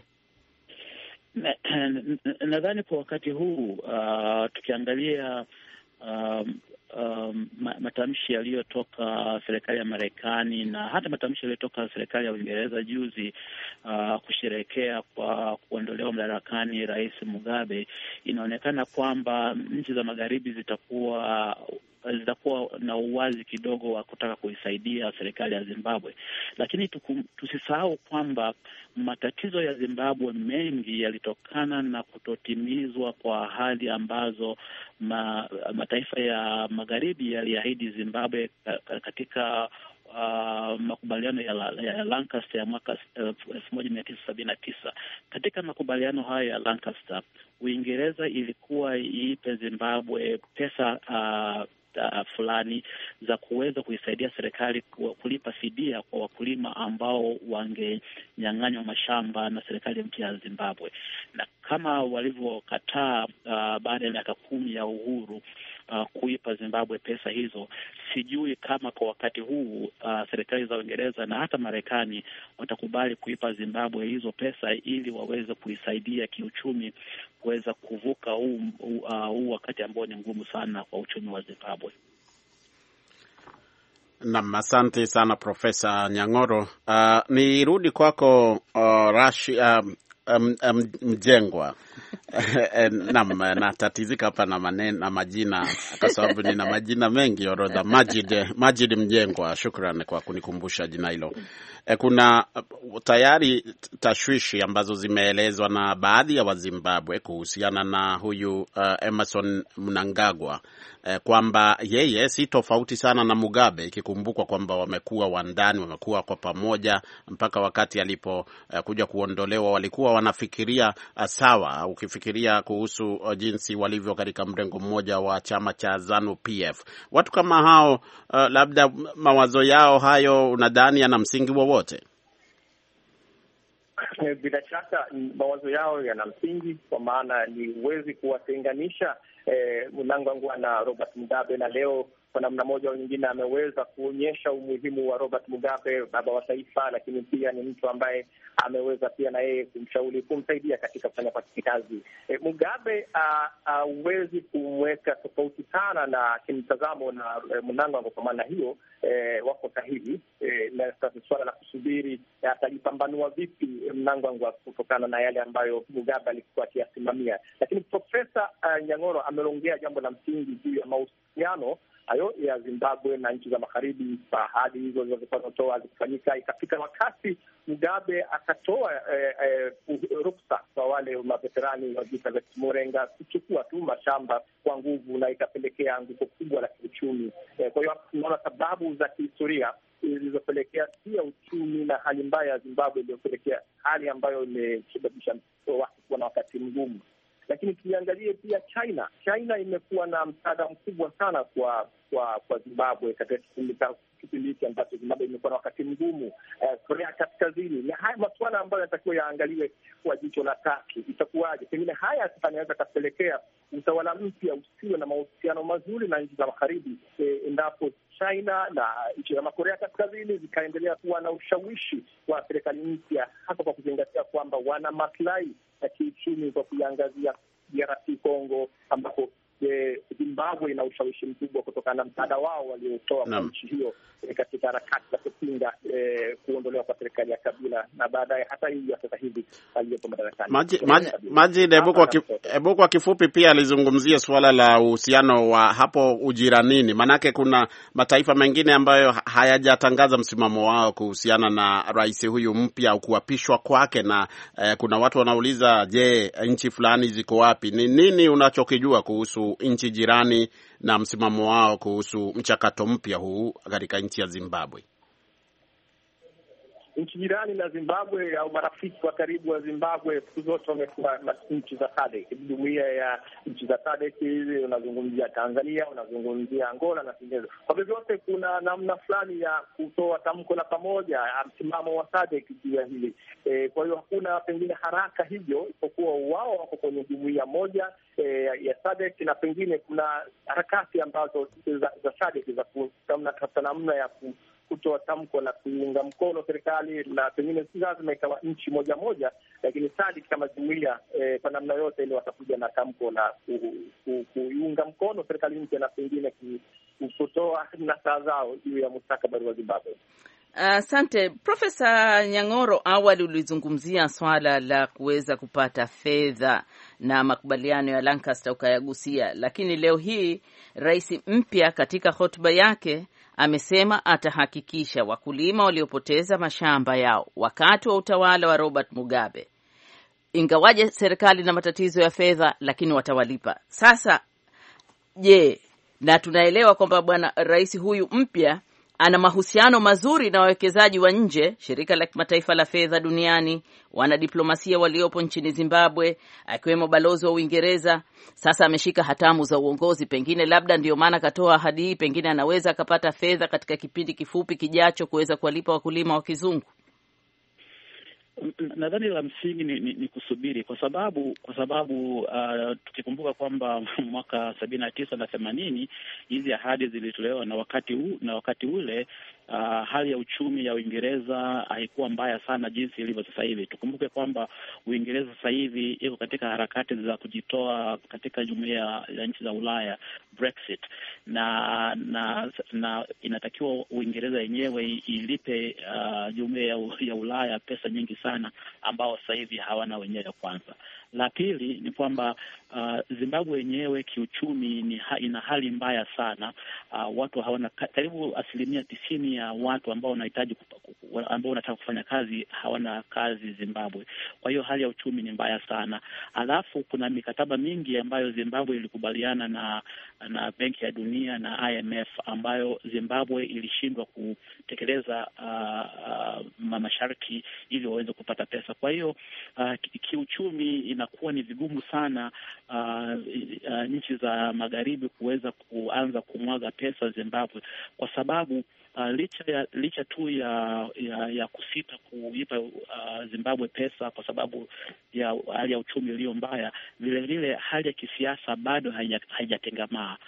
Nadhani kwa wakati huu uh, tukiangalia um, um, matamshi yaliyotoka serikali ya Marekani na hata matamshi yaliyotoka serikali ya Uingereza juzi uh, kusherehekea kwa kuondolewa madarakani Rais Mugabe, inaonekana kwamba nchi za magharibi zitakuwa zitakuwa na uwazi kidogo wa kutaka kuisaidia serikali ya Zimbabwe. Lakini tukum, tusisahau kwamba matatizo ya Zimbabwe mengi yalitokana na kutotimizwa kwa ahadi ambazo ma, mataifa ya magharibi yaliahidi Zimbabwe katika Uh, makubaliano ya, ya Lancaster ya mwaka elfu moja mia tisa sabini na tisa. Katika makubaliano hayo ya Lancaster, Uingereza ilikuwa iipe Zimbabwe pesa uh, uh, fulani za kuweza kuisaidia serikali kulipa fidia kwa wakulima ambao wangenyang'anywa mashamba na serikali mpya ya Zimbabwe. Na kama walivyokataa uh, baada ya miaka kumi ya uhuru Uh, kuipa Zimbabwe pesa hizo, sijui kama kwa wakati huu uh, serikali za Uingereza na hata Marekani watakubali kuipa Zimbabwe hizo pesa ili waweze kuisaidia kiuchumi kuweza kuvuka huu uh, huu wakati ambao ni ngumu sana kwa uchumi wa Zimbabwe. Naam, asante sana Profesa Nyang'oro. Uh, nirudi kwako uh, Rash uh, Um, um, Mjengwa. Naam, natatizika hapa na maneno na majina kwa sababu nina majina mengi orodha. Majid Majid Mjengwa, shukrani kwa kunikumbusha jina hilo. E, kuna tayari tashwishi ambazo zimeelezwa na baadhi ya Wazimbabwe kuhusiana na huyu uh, Emmerson Mnangagwa eh, kwamba yeye si tofauti sana na Mugabe, ikikumbukwa kwamba wamekuwa wandani, wamekuwa kwa pamoja mpaka wakati alipo uh, kuja kuondolewa walikuwa wanafikiria uh, sawa. Ukifikiria kuhusu uh, jinsi walivyo katika mrengo mmoja wa chama cha ZANU P F, watu kama hao uh, labda mawazo yao hayo unadhani yana msingi wowote? Bila shaka mawazo yao yana msingi, kwa maana ni huwezi kuwatenganisha eh, Mnangagwa na Robert Mugabe, na leo kwa namna moja au nyingine ameweza kuonyesha umuhimu wa Robert Mugabe, baba wa taifa, lakini pia ni mtu ambaye ameweza pia na yeye kumshauri, kumsaidia katika kufanya kazi. E, Mugabe hauwezi kumweka tofauti sana na kimtazamo na e, Mnangagwa. Kwa maana hiyo e, wako sahihi e, na sasa swala la kusubiri atajipambanua vipi Mnangagwa kutokana na yale ambayo Mugabe alikuwa akiyasimamia. Lakini Profesa uh, Nyang'oro ameongea jambo la msingi juu ya mahusiano hayo ya Zimbabwe na nchi za magharibi. Ahadi hizo zilizotoa zikifanyika, ikafika wakati Mugabe akatoa eh, eh, ruksa kwa wale maveterani wa vita vya Murenga kuchukua tu mashamba kwa nguvu, na ikapelekea anguko kubwa la kiuchumi. Eh, kwa hiyo tunaona sababu za kihistoria zilizopelekea pia uchumi na hali mbaya ya Zimbabwe, iliyopelekea hali ambayo imesababisha watu kuwa na wakati mgumu. Lakini tuiangalie pia China. China imekuwa na msaada mkubwa sana kwa kwa kwa Zimbabwe katika kipindi hiki ambacho Zimbabwe imekuwa na wakati mgumu. Uh, Korea Kaskazini, na haya masuala ambayo yanatakiwa yaangaliwe kwa jicho la tatu. Itakuwaje? Pengine haya yanaweza kapelekea utawala mpya usiwe na mahusiano mazuri na nchi za magharibi, eh, endapo China na nchi za Korea Kaskazini zikaendelea kuwa na ushawishi wa serikali mpya, hasa kwa kuzingatia kwamba wana maslahi ya kiuchumi kwa kuiangazia D R C Congo, ambapo E, Zimbabwe ina ushawishi mkubwa kutokana na msaada wao waliotoa kwa nchi hiyo e, katika harakati za kupinga e, kuondolewa kwa serikali ya Kabila, na baadaye hata hii ya sasa hivi aliyepo madarakani. Maji Maji Ebu kwa kifupi pia alizungumzia suala la uhusiano wa hapo ujiranini, manake kuna mataifa mengine ambayo hayajatangaza msimamo wao kuhusiana na rais huyu mpya au kuapishwa kwake, na eh, kuna watu wanauliza, je, nchi fulani ziko wapi? Ni nini unachokijua kuhusu nchi jirani na msimamo wao kuhusu mchakato mpya huu katika nchi ya Zimbabwe? Nchi jirani na Zimbabwe au marafiki wa karibu wa Zimbabwe siku zote wamekuwa nchi za SADC, jumuiya ya nchi za SADC. Unazungumzia Tanzania, unazungumzia Angola na vinginevyo. Kwa vyovyote kuna namna fulani ya kutoa tamko la pamoja, msimamo wa SADC juu ya hili. E, kwa hiyo hakuna pengine haraka hivyo, isipokuwa wao wako kwenye jumuiya moja e, ya SADC, na pengine kuna harakati ambazo za, za SADC za kutafuta namna ya ku kutoa tamko la kuiunga mkono serikali, na pengine si lazima ikawa nchi moja moja, lakini SADC kama jumuiya eh, kwa namna yote ile watakuja na tamko la kuiunga mkono serikali mpya, na pengine kutoa nasaha zao juu ya mustakabali wa Zimbabwe. Asante. Uh, Profesa Nyang'oro, awali ulizungumzia swala la kuweza kupata fedha na makubaliano ya Lancaster ukayagusia, lakini leo hii rais mpya katika hotuba yake amesema atahakikisha wakulima waliopoteza mashamba yao wakati wa utawala wa Robert Mugabe, ingawaje serikali na matatizo ya fedha, lakini watawalipa. Sasa je, na tunaelewa kwamba bwana rais huyu mpya ana mahusiano mazuri na wawekezaji wa nje, shirika la kimataifa la fedha duniani, wanadiplomasia waliopo nchini Zimbabwe, akiwemo balozi wa Uingereza. Sasa ameshika hatamu za uongozi, pengine labda ndio maana katoa ahadi hii, pengine anaweza akapata fedha katika kipindi kifupi kijacho kuweza kuwalipa wakulima wa kizungu. Nadhani la msingi ni, ni, ni kusubiri kwa sababu kwa sababu uh, tukikumbuka kwamba mwaka sabini na tisa na themanini hizi ahadi zilitolewa, na wakati u, na wakati ule uh, hali ya uchumi ya Uingereza haikuwa mbaya sana jinsi ilivyo sasa hivi. Tukumbuke kwamba Uingereza sasa hivi iko katika harakati za kujitoa katika jumuiya ya nchi za Ulaya, Brexit, na na, na inatakiwa Uingereza yenyewe ilipe uh, jumuiya ya Ulaya pesa nyingi sana ambao sasa hivi hawana wenyewe kwanza. La pili ni kwamba uh, Zimbabwe yenyewe kiuchumi ni ha, ina hali mbaya sana. Uh, watu hawana, karibu asilimia tisini ya watu ambao wanahitaji ambao wanataka kufanya kazi hawana kazi Zimbabwe. Kwa hiyo hali ya uchumi ni mbaya sana. Alafu kuna mikataba mingi ambayo Zimbabwe ilikubaliana na na Benki ya Dunia na I M F ambayo Zimbabwe ilishindwa kutekeleza uh, uh, masharti ili waweze kupata pesa. Kwa hiyo uh, kiuchumi inakuwa ni vigumu sana uh, uh, nchi za magharibi kuweza kuanza kumwaga pesa Zimbabwe, kwa sababu Uh, licha ya licha tu ya ya, ya kusita kuipa uh, Zimbabwe pesa kwa sababu ya hali ya uchumi iliyo mbaya, vile vile hali ya kisiasa bado haijatengamaa,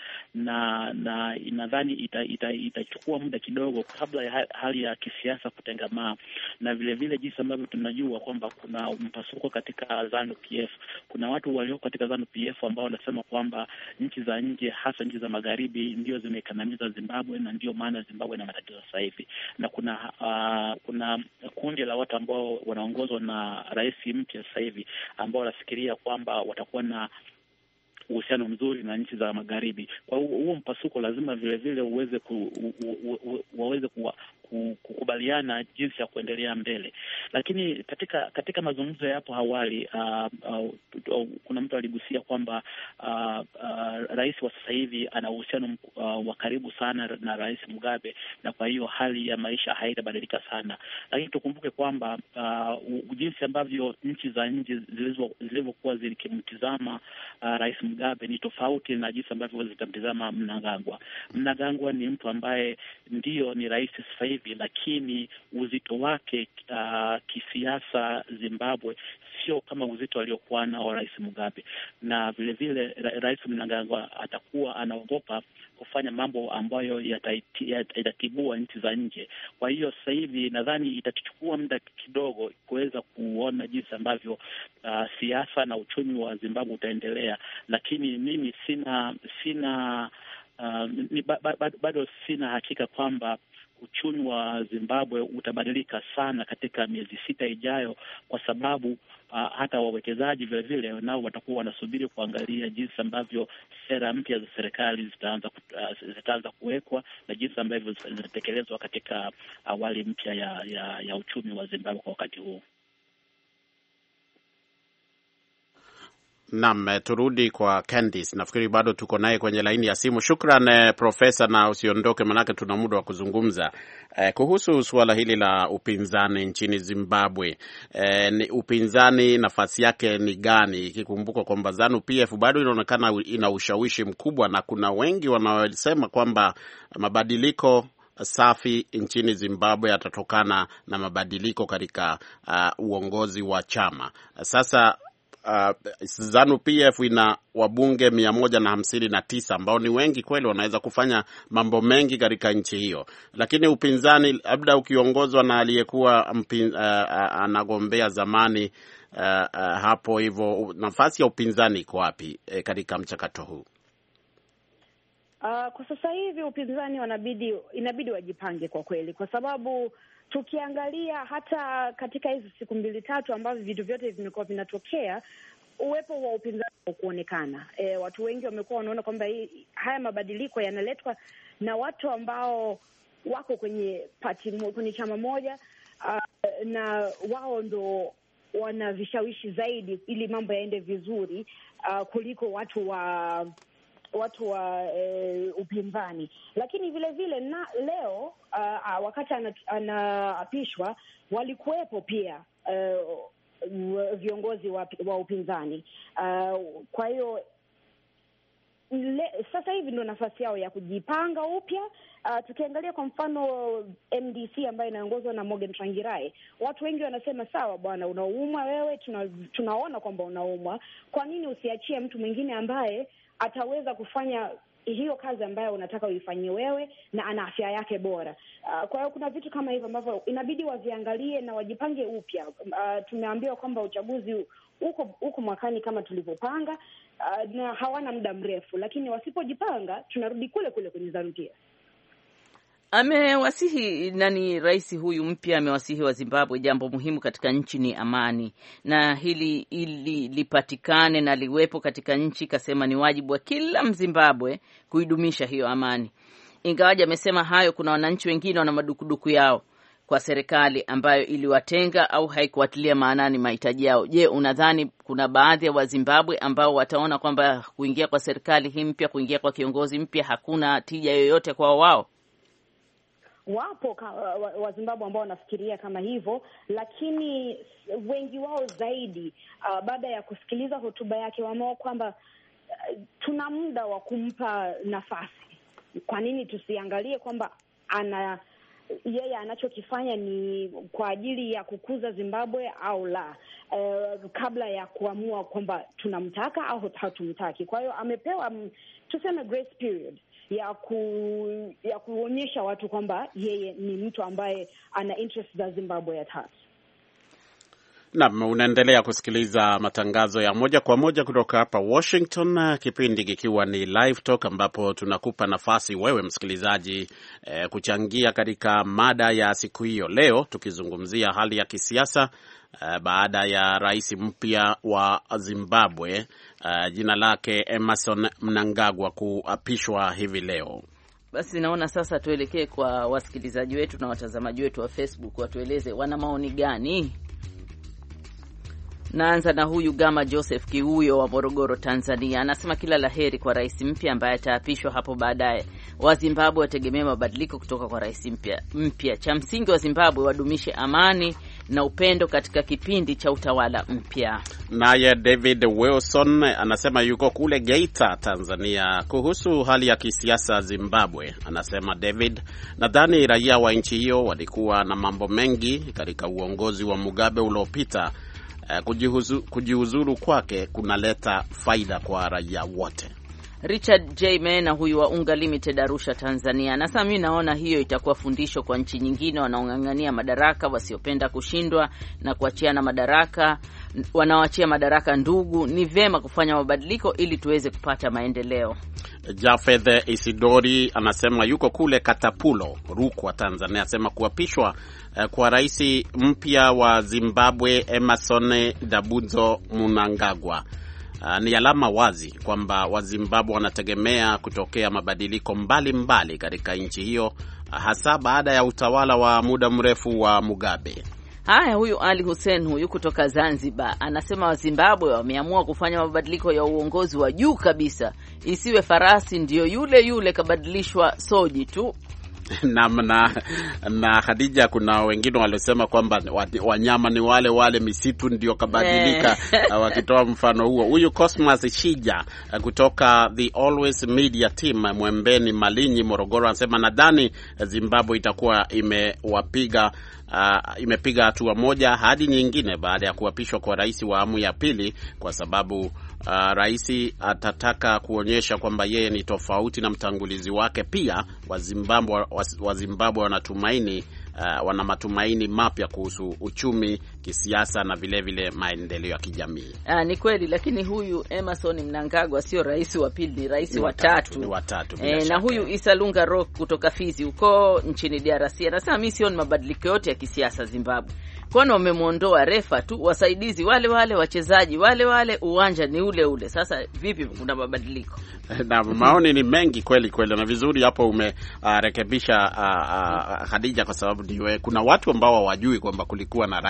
na na inadhani itachukua ita, ita muda kidogo kabla ya hali ya kisiasa kutengamaa. Na vile vile jinsi ambavyo tunajua kwamba kuna mpasuko katika ZANU P F, kuna watu walio katika ZANU P F ambao wanasema kwamba nchi za nje, hasa nchi za magharibi, ndio zimekandamiza Zimbabwe na ndio maana Zimbabwe na sasa hivi. Na kuna uh, kuna kundi la watu ambao wanaongozwa na rais mpya sasa hivi ambao wanafikiria kwamba watakuwa na uhusiano mzuri na nchi za magharibi. Kwa hiyo huo mpasuko lazima vile vile uweze ku, u, u, u, waweze kuwa kukubaliana jinsi ya kuendelea mbele. Lakini katika katika mazungumzo ya hapo awali uh, uh, uh, kuna mtu aligusia kwamba uh, uh, rais wa sasa hivi ana uhusiano uh, wa karibu sana na Rais Mugabe, na kwa hiyo hali ya maisha haitabadilika sana. Lakini tukumbuke kwamba uh, jinsi ambavyo nchi za nje zilivyokuwa zikimtizama uh, Rais Mugabe ni tofauti na jinsi ambavyo zitamtizama Mnangagwa. Mnangagwa ni mtu ambaye ndio ni rais sasa hivi, lakini uzito wake uh, kisiasa Zimbabwe sio kama uzito aliokuwa nao Rais Mugabe. Na vile vile ra, Rais Mnangagwa atakuwa anaogopa kufanya mambo ambayo yatatibua nchi za nje. Kwa hiyo sasa hivi nadhani itachukua muda kidogo kuweza kuona jinsi ambavyo uh, siasa na uchumi wa Zimbabwe utaendelea, lakini mimi sina sina uh, ni, ba, ba, bado sina hakika kwamba uchumi wa Zimbabwe utabadilika sana katika miezi sita ijayo, kwa sababu uh, hata wawekezaji vile vile nao watakuwa wanasubiri kuangalia jinsi ambavyo sera mpya za serikali zitaanza uh, zitaanza kuwekwa na jinsi ambavyo zitatekelezwa katika awali mpya ya, ya ya uchumi wa Zimbabwe kwa wakati huu. Naam, turudi kwa Candice. Nafikiri bado tuko naye kwenye laini ya simu. Shukran eh, profesa, na usiondoke manake tuna muda wa kuzungumza eh, kuhusu suala hili la upinzani nchini Zimbabwe. Eh, ni upinzani nafasi yake ni gani, ikikumbuka kwamba ZANU P F bado inaonekana ina ushawishi mkubwa, na kuna wengi wanaosema kwamba mabadiliko safi nchini Zimbabwe yatatokana na mabadiliko katika uh, uongozi wa chama. Sasa Uh, ZANU P F ina wabunge mia moja na hamsini na tisa ambao ni wengi kweli, wanaweza kufanya mambo mengi katika nchi hiyo, lakini upinzani labda ukiongozwa na aliyekuwa uh, uh, anagombea zamani uh, uh, hapo hivyo, nafasi ya upinzani iko wapi eh, katika mchakato huu? Uh, kwa sasa hivi upinzani wanabidi inabidi wajipange kwa kweli, kwa sababu tukiangalia hata katika hizo siku mbili tatu ambazo vitu vyote vimekuwa vinatokea, uwepo wa upinzani kuonekana. E, watu wengi wamekuwa wanaona kwamba haya mabadiliko yanaletwa na watu ambao wako kwenye party, kwenye chama moja, uh, na wao ndo wana vishawishi zaidi ili mambo yaende vizuri, uh, kuliko watu wa watu wa e, upinzani. Lakini vile vile na leo uh, wakati anaapishwa walikuwepo pia uh, viongozi wa, wa upinzani uh, kwa hiyo Le, sasa hivi ndio nafasi yao ya kujipanga upya. Uh, tukiangalia kwa mfano M D C ambayo inaongozwa na Morgan Tsvangirai, watu wengi wanasema sawa bwana, unaumwa wewe, tuna, tunaona kwamba unaumwa, kwa nini usiachie mtu mwingine ambaye ataweza kufanya hiyo kazi ambayo unataka uifanyie wewe na ana afya yake bora. Uh, kwa hiyo kuna vitu kama hivyo ambavyo inabidi waviangalie na wajipange upya. Uh, tumeambiwa kwamba uchaguzi uko uko mwakani kama tulivyopanga, uh, na hawana muda mrefu, lakini wasipojipanga tunarudi kule kule kwenye zarudia. Amewasihi nani, rais huyu mpya amewasihi wa Zimbabwe, jambo muhimu katika nchi ni amani, na hili ili lipatikane na liwepo katika nchi, kasema ni wajibu wa kila Mzimbabwe kuidumisha hiyo amani. Ingawaje amesema hayo, kuna wananchi wengine wana madukuduku yao kwa serikali ambayo iliwatenga au haikuatilia maanani mahitaji yao. Je, unadhani kuna baadhi ya Wazimbabwe ambao wataona kwamba kuingia kwa serikali hii mpya, kuingia kwa kiongozi mpya hakuna tija yoyote kwa wao? Wapo Wazimbabwe ambao wanafikiria kama hivyo, lakini wengi wao zaidi uh, baada ya kusikiliza hotuba yake wameona kwamba uh, tuna muda wa kumpa nafasi. Kwa nini tusiangalie kwamba ana yeye anachokifanya ni kwa ajili ya kukuza Zimbabwe au la, uh, kabla ya kuamua kwamba tunamtaka au hatumtaki. Kwa hiyo amepewa tuseme grace period ya ku, ya kuonyesha watu kwamba yeye ni mtu ambaye ana interest za Zimbabwe at heart. Naam, unaendelea kusikiliza matangazo ya moja kwa moja kutoka hapa Washington, kipindi kikiwa ni Live Talk, ambapo tunakupa nafasi wewe msikilizaji eh, kuchangia katika mada ya siku hiyo. Leo tukizungumzia hali ya kisiasa eh, baada ya rais mpya wa Zimbabwe eh, jina lake Emmerson Mnangagwa kuapishwa hivi leo. Basi naona sasa tuelekee kwa wasikilizaji wetu na watazamaji wetu wa Facebook, watueleze wana maoni gani. Naanza na huyu Gama Joseph Kiuyo wa Morogoro, Tanzania. Anasema kila laheri kwa rais mpya ambaye ataapishwa hapo baadaye. Wa Zimbabwe wategemea mabadiliko kutoka kwa rais mpya. Mpya cha msingi wa Zimbabwe wadumishe amani na upendo katika kipindi cha utawala mpya. Naye David Wilson anasema yuko kule Geita, Tanzania, kuhusu hali ya kisiasa Zimbabwe. Anasema David, nadhani raia wa nchi hiyo walikuwa na mambo mengi katika uongozi wa Mugabe uliopita. Kujihuzu, kujihuzuru kwake kunaleta faida kwa raia wote. Richard J. Mena huyu wa Unga Limited Arusha, Tanzania, anasema mimi naona hiyo itakuwa fundisho kwa nchi nyingine wanaong'ang'ania madaraka, wasiopenda kushindwa na kuachiana madaraka, wanaoachia madaraka ndugu. Ni vema kufanya mabadiliko ili tuweze kupata maendeleo. Jafeth Isidori anasema yuko kule Katapulo, Rukwa, Tanzania, anasema kuapishwa kwa rais mpya wa Zimbabwe Emmerson Dabunzo Mnangagwa Uh, ni alama wazi kwamba Wazimbabwe wanategemea kutokea mabadiliko mbalimbali katika nchi hiyo, uh, hasa baada ya utawala wa muda mrefu wa Mugabe. Haya, huyu Ali Hussein huyu kutoka Zanzibar anasema Wazimbabwe wameamua kufanya mabadiliko ya uongozi wa juu kabisa, isiwe farasi ndio yule yule kabadilishwa soji tu. na, na na Khadija, kuna wengine walisema kwamba wanyama ni wale wale, misitu ndio kabadilika, wakitoa mfano huo. Huyu Cosmas Shija kutoka The Always Media Team Mwembeni Malinyi, Morogoro, anasema nadhani Zimbabwe itakuwa imewapiga Uh, imepiga hatua moja hadi nyingine baada ya kuapishwa kwa rais wa awamu ya pili, kwa sababu uh, rais atataka kuonyesha kwamba yeye ni tofauti na mtangulizi wake. Pia Wazimbabwe Wazimbabwe wanatumaini uh, wana matumaini mapya kuhusu uchumi, kisiasa na vile vile maendeleo ya kijamii. Ah, ni kweli, lakini huyu Emmerson Mnangagwa sio rais wa pili, ni rais wa tatu. Ni watatu. E, na huyu Isa Lunga Rock kutoka Fizi huko nchini D R C anasema mimi sioni mabadiliko yote ya kisiasa Zimbabwe. Kwani wamemuondoa refa tu, wasaidizi wale wale, wachezaji wale wale, uwanja ni ule ule. Sasa vipi kuna mabadiliko? Na maoni ni mengi kweli kweli, na vizuri hapo umerekebisha uh, uh, uh, Khadija, kwa sababu ndiwe kuna watu ambao hawajui kwamba kulikuwa na rais mwingine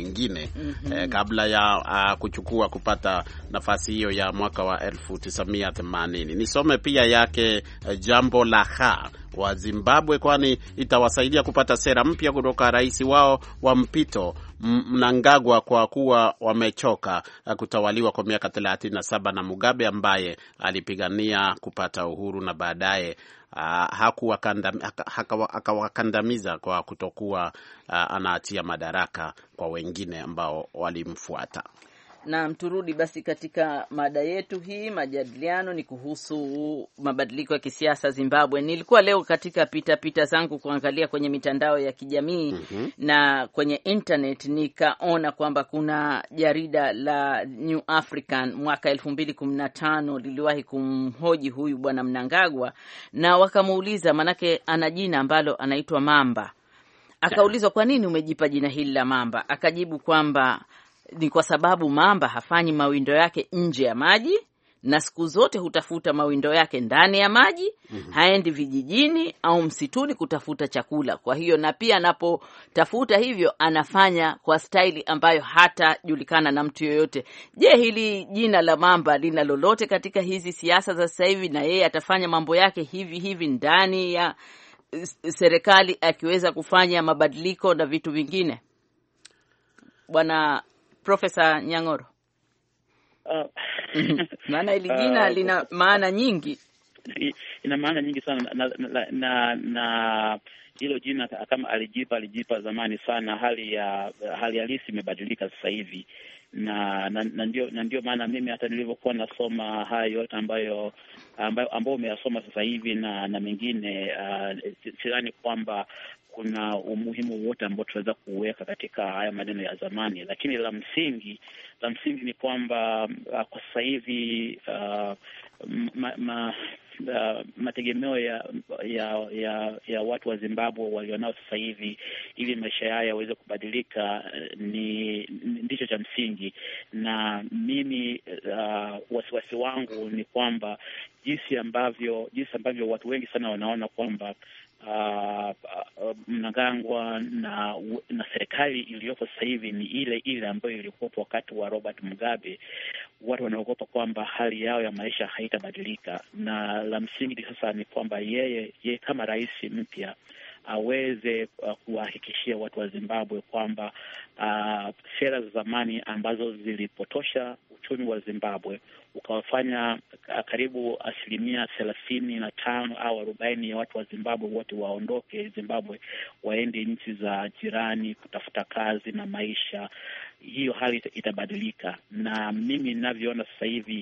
wengine mm -hmm. eh, kabla ya uh, kuchukua kupata nafasi hiyo ya mwaka wa elfu tisa mia themanini. Nisome pia yake uh, Jambo Laha wa Zimbabwe, kwani itawasaidia kupata sera mpya kutoka rais wao wa mpito Mnangagwa, kwa kuwa wamechoka kutawaliwa kwa miaka thelathini na saba na Mugabe ambaye alipigania kupata uhuru na baadaye uh, akawakandamiza kwa kutokuwa uh, anaatia madaraka kwa wengine ambao walimfuata. Na turudi basi katika mada yetu hii. Majadiliano ni kuhusu mabadiliko ya kisiasa Zimbabwe. Nilikuwa leo katika pita pita zangu kuangalia kwenye mitandao ya kijamii mm -hmm. na kwenye internet nikaona kwamba kuna jarida la New African mwaka elfu mbili kumi na tano liliwahi kumhoji huyu bwana Mnangagwa, na wakamuuliza, manake ana jina ambalo anaitwa Mamba. Akaulizwa, kwa nini umejipa jina hili la Mamba? Akajibu kwamba ni kwa sababu mamba hafanyi mawindo yake nje ya maji na siku zote hutafuta mawindo yake ndani ya maji. Mm-hmm. Haendi vijijini au msituni kutafuta chakula. Kwa hiyo na pia anapotafuta hivyo anafanya kwa staili ambayo hatajulikana na mtu yoyote. Je, hili jina la Mamba lina lolote katika hizi siasa za sasa hivi, na yeye atafanya mambo yake hivi hivi ndani ya serikali akiweza kufanya mabadiliko na vitu vingine? Bwana Profesa Nyang'oro. Uh, maana hili jina uh, lina maana nyingi. Ina maana nyingi sana na na, na, na hilo jina kama alijipa alijipa zamani sana. Hali ya hali halisi imebadilika sasa hivi, na na, na ndio na ndio maana mimi hata nilivyokuwa nasoma haya yote ambayo ambayo ambao umeyasoma sasa hivi na na mengine uh, sidhani kwamba kuna umuhimu wote ambao tunaweza kuweka katika haya maneno ya zamani, lakini la msingi la msingi ni kwamba uh, kwa sasa hivi uh, ma, ma, uh, mategemeo ya, ya ya ya watu wa Zimbabwe walionao sasa hivi ili maisha yao yaweze kubadilika ni ndicho cha msingi. Na mimi uh, wasiwasi wangu ni kwamba jinsi ambavyo jinsi ambavyo watu wengi sana wanaona kwamba Uh, uh, Mnangagwa na na serikali iliyopo sasa hivi ni ile ile ambayo ilikuwa wakati wa Robert Mugabe. Watu wanaogopa kwamba hali yao ya maisha haitabadilika, na la msingi sasa ni kwamba yeye yeye kama rais mpya aweze uh, kuwahakikishia watu wa Zimbabwe kwamba uh, sera za zamani ambazo zilipotosha uchumi wa Zimbabwe ukawafanya uh, karibu asilimia thelathini na tano au arobaini ya watu wa Zimbabwe wote waondoke Zimbabwe waende nchi za jirani kutafuta kazi na maisha, hiyo hali itabadilika. Na mimi ninavyoona sasa hivi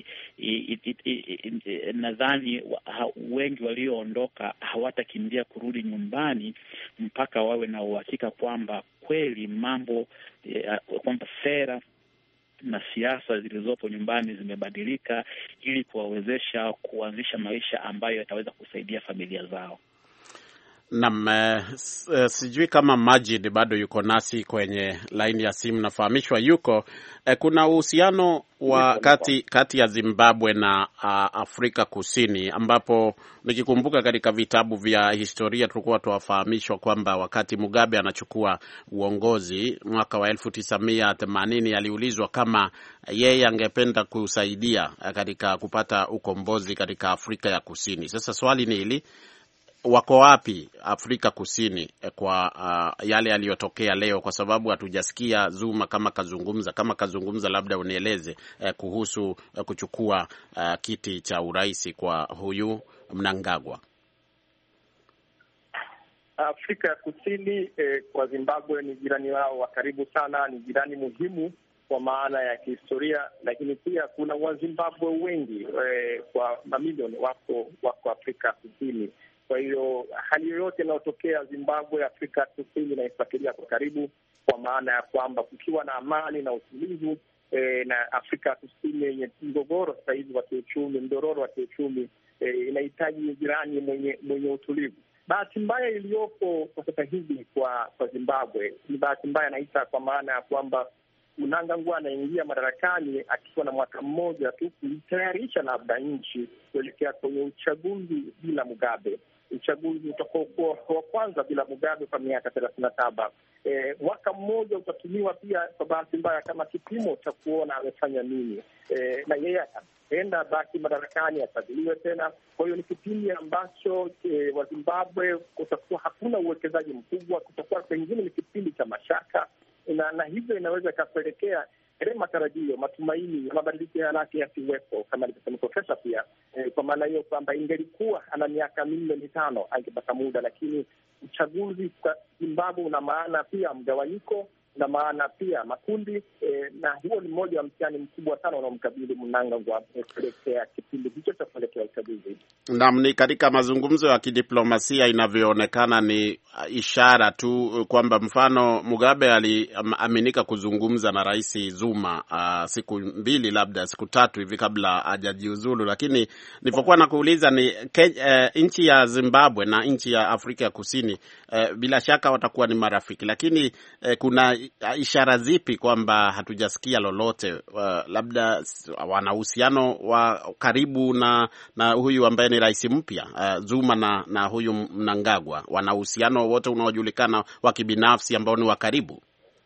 nadhani wengi walioondoka hawatakimbia kurudi nyumbani mpaka wawe na uhakika kwamba kweli mambo kwamba sera na siasa zilizopo nyumbani zimebadilika ili kuwawezesha kuanzisha maisha ambayo yataweza kusaidia familia zao. Naam, uh, sijui kama Majid bado yuko nasi kwenye line ya simu. Nafahamishwa yuko. Uh, kuna uhusiano wa kati kati ya Zimbabwe na uh, Afrika Kusini, ambapo nikikumbuka katika vitabu vya historia tulikuwa tuwafahamishwa kwamba wakati Mugabe anachukua uongozi mwaka wa elfu tisa mia themanini aliulizwa kama yeye angependa kusaidia katika kupata ukombozi katika Afrika ya Kusini. Sasa swali ni hili: wako wapi Afrika Kusini kwa uh, yale yaliyotokea leo? Kwa sababu hatujasikia Zuma kama kazungumza. Kama kazungumza, labda unieleze uh, kuhusu uh, kuchukua uh, kiti cha urais kwa huyu Mnangagwa. Afrika ya Kusini eh, kwa Zimbabwe ni jirani wao wa karibu sana, ni jirani muhimu kwa maana ya kihistoria, lakini pia kuna Wazimbabwe wengi eh, kwa mamilioni wako wako Afrika Kusini. Kwa hiyo hali yoyote inayotokea Zimbabwe, Afrika Kusini inaifuatilia kwa karibu, kwa maana ya kwamba kukiwa na amani na utulivu e, na Afrika Kusini yenye mgogoro sasa hivi wa kiuchumi, mdororo wa kiuchumi, e, inahitaji jirani mwenye mwenye utulivu. Bahati mbaya iliyopo kwa sasa hivi kwa kwa Zimbabwe ni bahati mbaya naita, kwa maana ya kwamba Mnangagwa anaingia madarakani akiwa na mwaka mmoja tu kuitayarisha labda nchi kuelekea kwenye uchaguzi bila Mugabe. Uchaguzi utakuwa wa kwanza bila Mugabe kwa miaka thelathini na saba. E, mwaka mmoja utatumiwa pia kwa bahati mbaya kama kipimo cha kuona amefanya nini. E, na yeye ataenda baki madarakani, achaguliwe tena. Kwa hiyo ni kipindi ambacho e, wa Zimbabwe kutakuwa hakuna uwekezaji mkubwa, kutakuwa pengine ni kipindi cha mashaka, na, na hivyo inaweza ikapelekea ile matarajio, matumaini ya mabadiliko yake yasiwepo, kama alivyosema profesa pia. E, kwa maana hiyo kwamba ingelikuwa ana miaka minne mitano angepata muda, lakini uchaguzi kwa Zimbabwe una maana pia mgawanyiko, na maana pia makundi e, na huo ni mmoja wa mtihani mkubwa sana unaomkabili Mnangagwa kuelekea kipindi hicho cha kuelekea uchaguzi. Naam, ni katika mazungumzo ya kidiplomasia inavyoonekana ni ishara tu kwamba mfano Mugabe aliaminika kuzungumza na Rais Zuma uh, siku mbili labda siku tatu hivi kabla hajajiuzulu, lakini nilipokuwa nakuuliza ni uh, nchi ya Zimbabwe na nchi ya Afrika ya Kusini uh, bila shaka watakuwa ni marafiki, lakini uh, kuna ishara zipi kwamba hatujasikia lolote? Uh, labda wana uhusiano wa karibu na na huyu ambaye ni rais mpya uh, Zuma na na huyu Mnangagwa, wana uhusiano wote unaojulikana wa kibinafsi ambao ni wa karibu?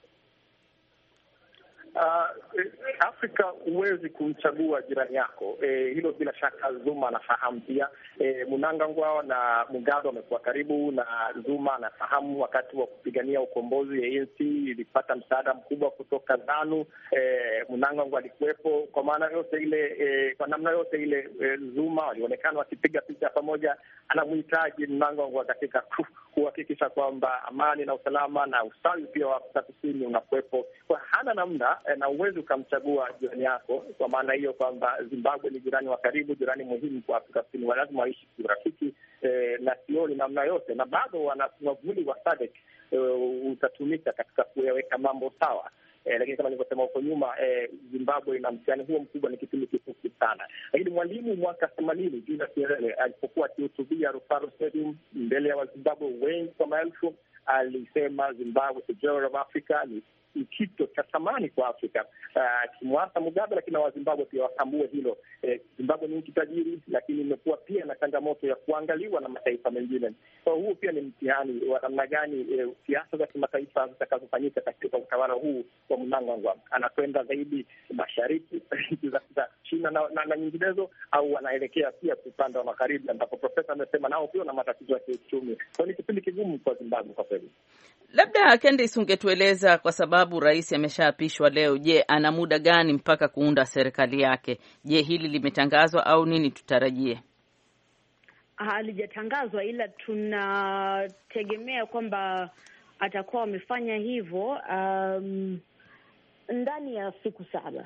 Uh, Afrika huwezi kumchagua jirani yako. E, hilo bila shaka Zuma anafahamu pia. E, Mnangagwa na Mugabe wamekuwa karibu, na Zuma anafahamu wakati wa kupigania ukombozi ya A N C ilipata msaada mkubwa kutoka ZANU. E, Mnangagwa alikuwepo. Kwa maana yote ile e, kwa namna yote ile e, Zuma walionekana wakipiga picha pamoja. Anamhitaji Mnangagwa katika kuhakikisha kwamba amani na usalama na ustawi pia wa Afrika Kusini unakuwepo. Kwa hana namna e, na uwezi ukamchagua jirani yako. Kwa maana hiyo kwamba Zimbabwe ni jirani wa karibu, jirani muhimu kwa Afrika Kusini, lazima waishi kirafiki e, na sioni namna yote, na bado wana mwavuli wa SADC e, utatumika katika kuyaweka mambo sawa. E, lakini kama nilivyosema huko nyuma e, Zimbabwe ina mtihani huo mkubwa, ni kipindi kifupi sana. Lakini Mwalimu mwaka themanini Julius Nyerere alipokuwa akihutubia Rufaro Stadium mbele ya Wazimbabwe wengi kwa maelfu, alisema Zimbabwe the jewel of Africa, ni kito cha thamani kwa Afrika. Uh, kimwasa Mugabe, lakini na Wazimbabwe pia watambue hilo. Eh, Zimbabwe ni nchi tajiri, lakini imekuwa pia na changamoto ya kuangaliwa na mataifa mengine. Kwa so, huu pia ni mtihani wa namna gani eh, siasa za kimataifa zitakazofanyika katika utawala huu wa Mnangagwa. Anakwenda zaidi mashariki za, za China na, na, na nyinginezo, au anaelekea pia upande wa magharibi ambapo profesa amesema nao pia na matatizo ya kiuchumi. Kwa ni kipindi kigumu kwa Zimbabwe kwa kweli. Labda Candice, ungetueleza kwa sababu rais ameshaapishwa leo, je, ana muda gani mpaka kuunda serikali yake? Je, hili limetangazwa au nini tutarajie? Halijatangazwa, ila tunategemea kwamba atakuwa amefanya hivyo um, ndani ya siku saba.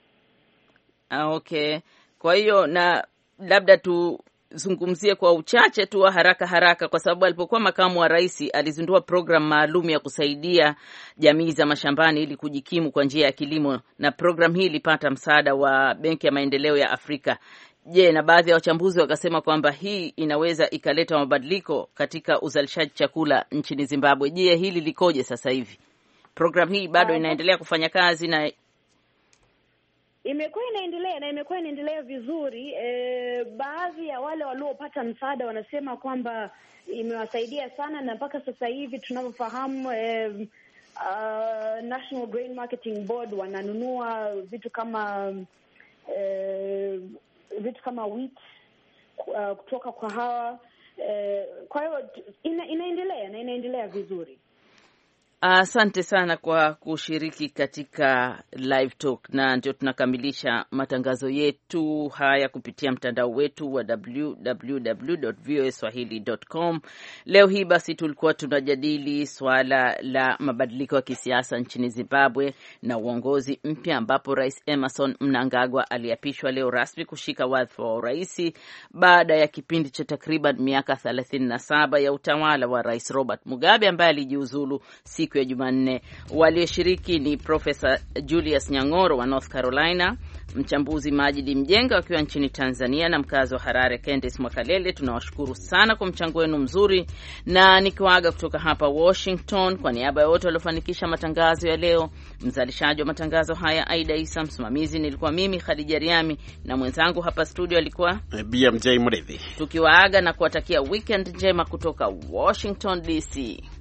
Ah, okay. Kwa hiyo na labda tu zungumzie kwa uchache tu wa haraka haraka, kwa sababu alipokuwa makamu wa rais alizindua program maalum ya kusaidia jamii za mashambani ili kujikimu kwa njia ya kilimo, na program hii ilipata msaada wa Benki ya Maendeleo ya Afrika. Je, na baadhi ya wachambuzi wakasema kwamba hii inaweza ikaleta mabadiliko katika uzalishaji chakula nchini Zimbabwe. Je, hili likoje sasa hivi? Program hii bado inaendelea kufanya kazi na imekuwa inaendelea na imekuwa inaendelea vizuri. E, baadhi ya wale waliopata msaada wanasema kwamba imewasaidia sana, na mpaka sasa hivi tunavyofahamu e, uh, National Grain Marketing Board wananunua vitu kama e, vitu kama wheat uh, kutoka kwa hawa e, kwa hiyo ina, inaendelea na inaendelea vizuri. Asante uh, sana kwa kushiriki katika live talk, na ndio tunakamilisha matangazo yetu haya kupitia mtandao wetu wa w w w dot v o a swahili dot com. Leo hii basi tulikuwa tunajadili swala la mabadiliko ya kisiasa nchini Zimbabwe na uongozi mpya, ambapo Rais Emmerson Mnangagwa aliapishwa leo rasmi kushika wadhifa wa urais baada ya kipindi cha takriban miaka thelathini na saba ya utawala wa Rais Robert Mugabe ambaye alijiuzulu siku siku ya Jumanne. Walioshiriki ni Profesa Julius Nyang'oro wa North Carolina, mchambuzi Majidi Mjenga wakiwa nchini Tanzania, na mkazi wa Harare Candice Mwakalele. Tunawashukuru sana kwa mchango wenu mzuri, na nikiwaaga kutoka hapa Washington kwa niaba ya wote waliofanikisha matangazo ya leo, mzalishaji wa matangazo haya Aida Isa, msimamizi nilikuwa mimi Khadija Riami, na mwenzangu hapa studio alikuwa B M J Mridhi. Tukiwaaga na kuwatakia weekend njema kutoka Washington D C.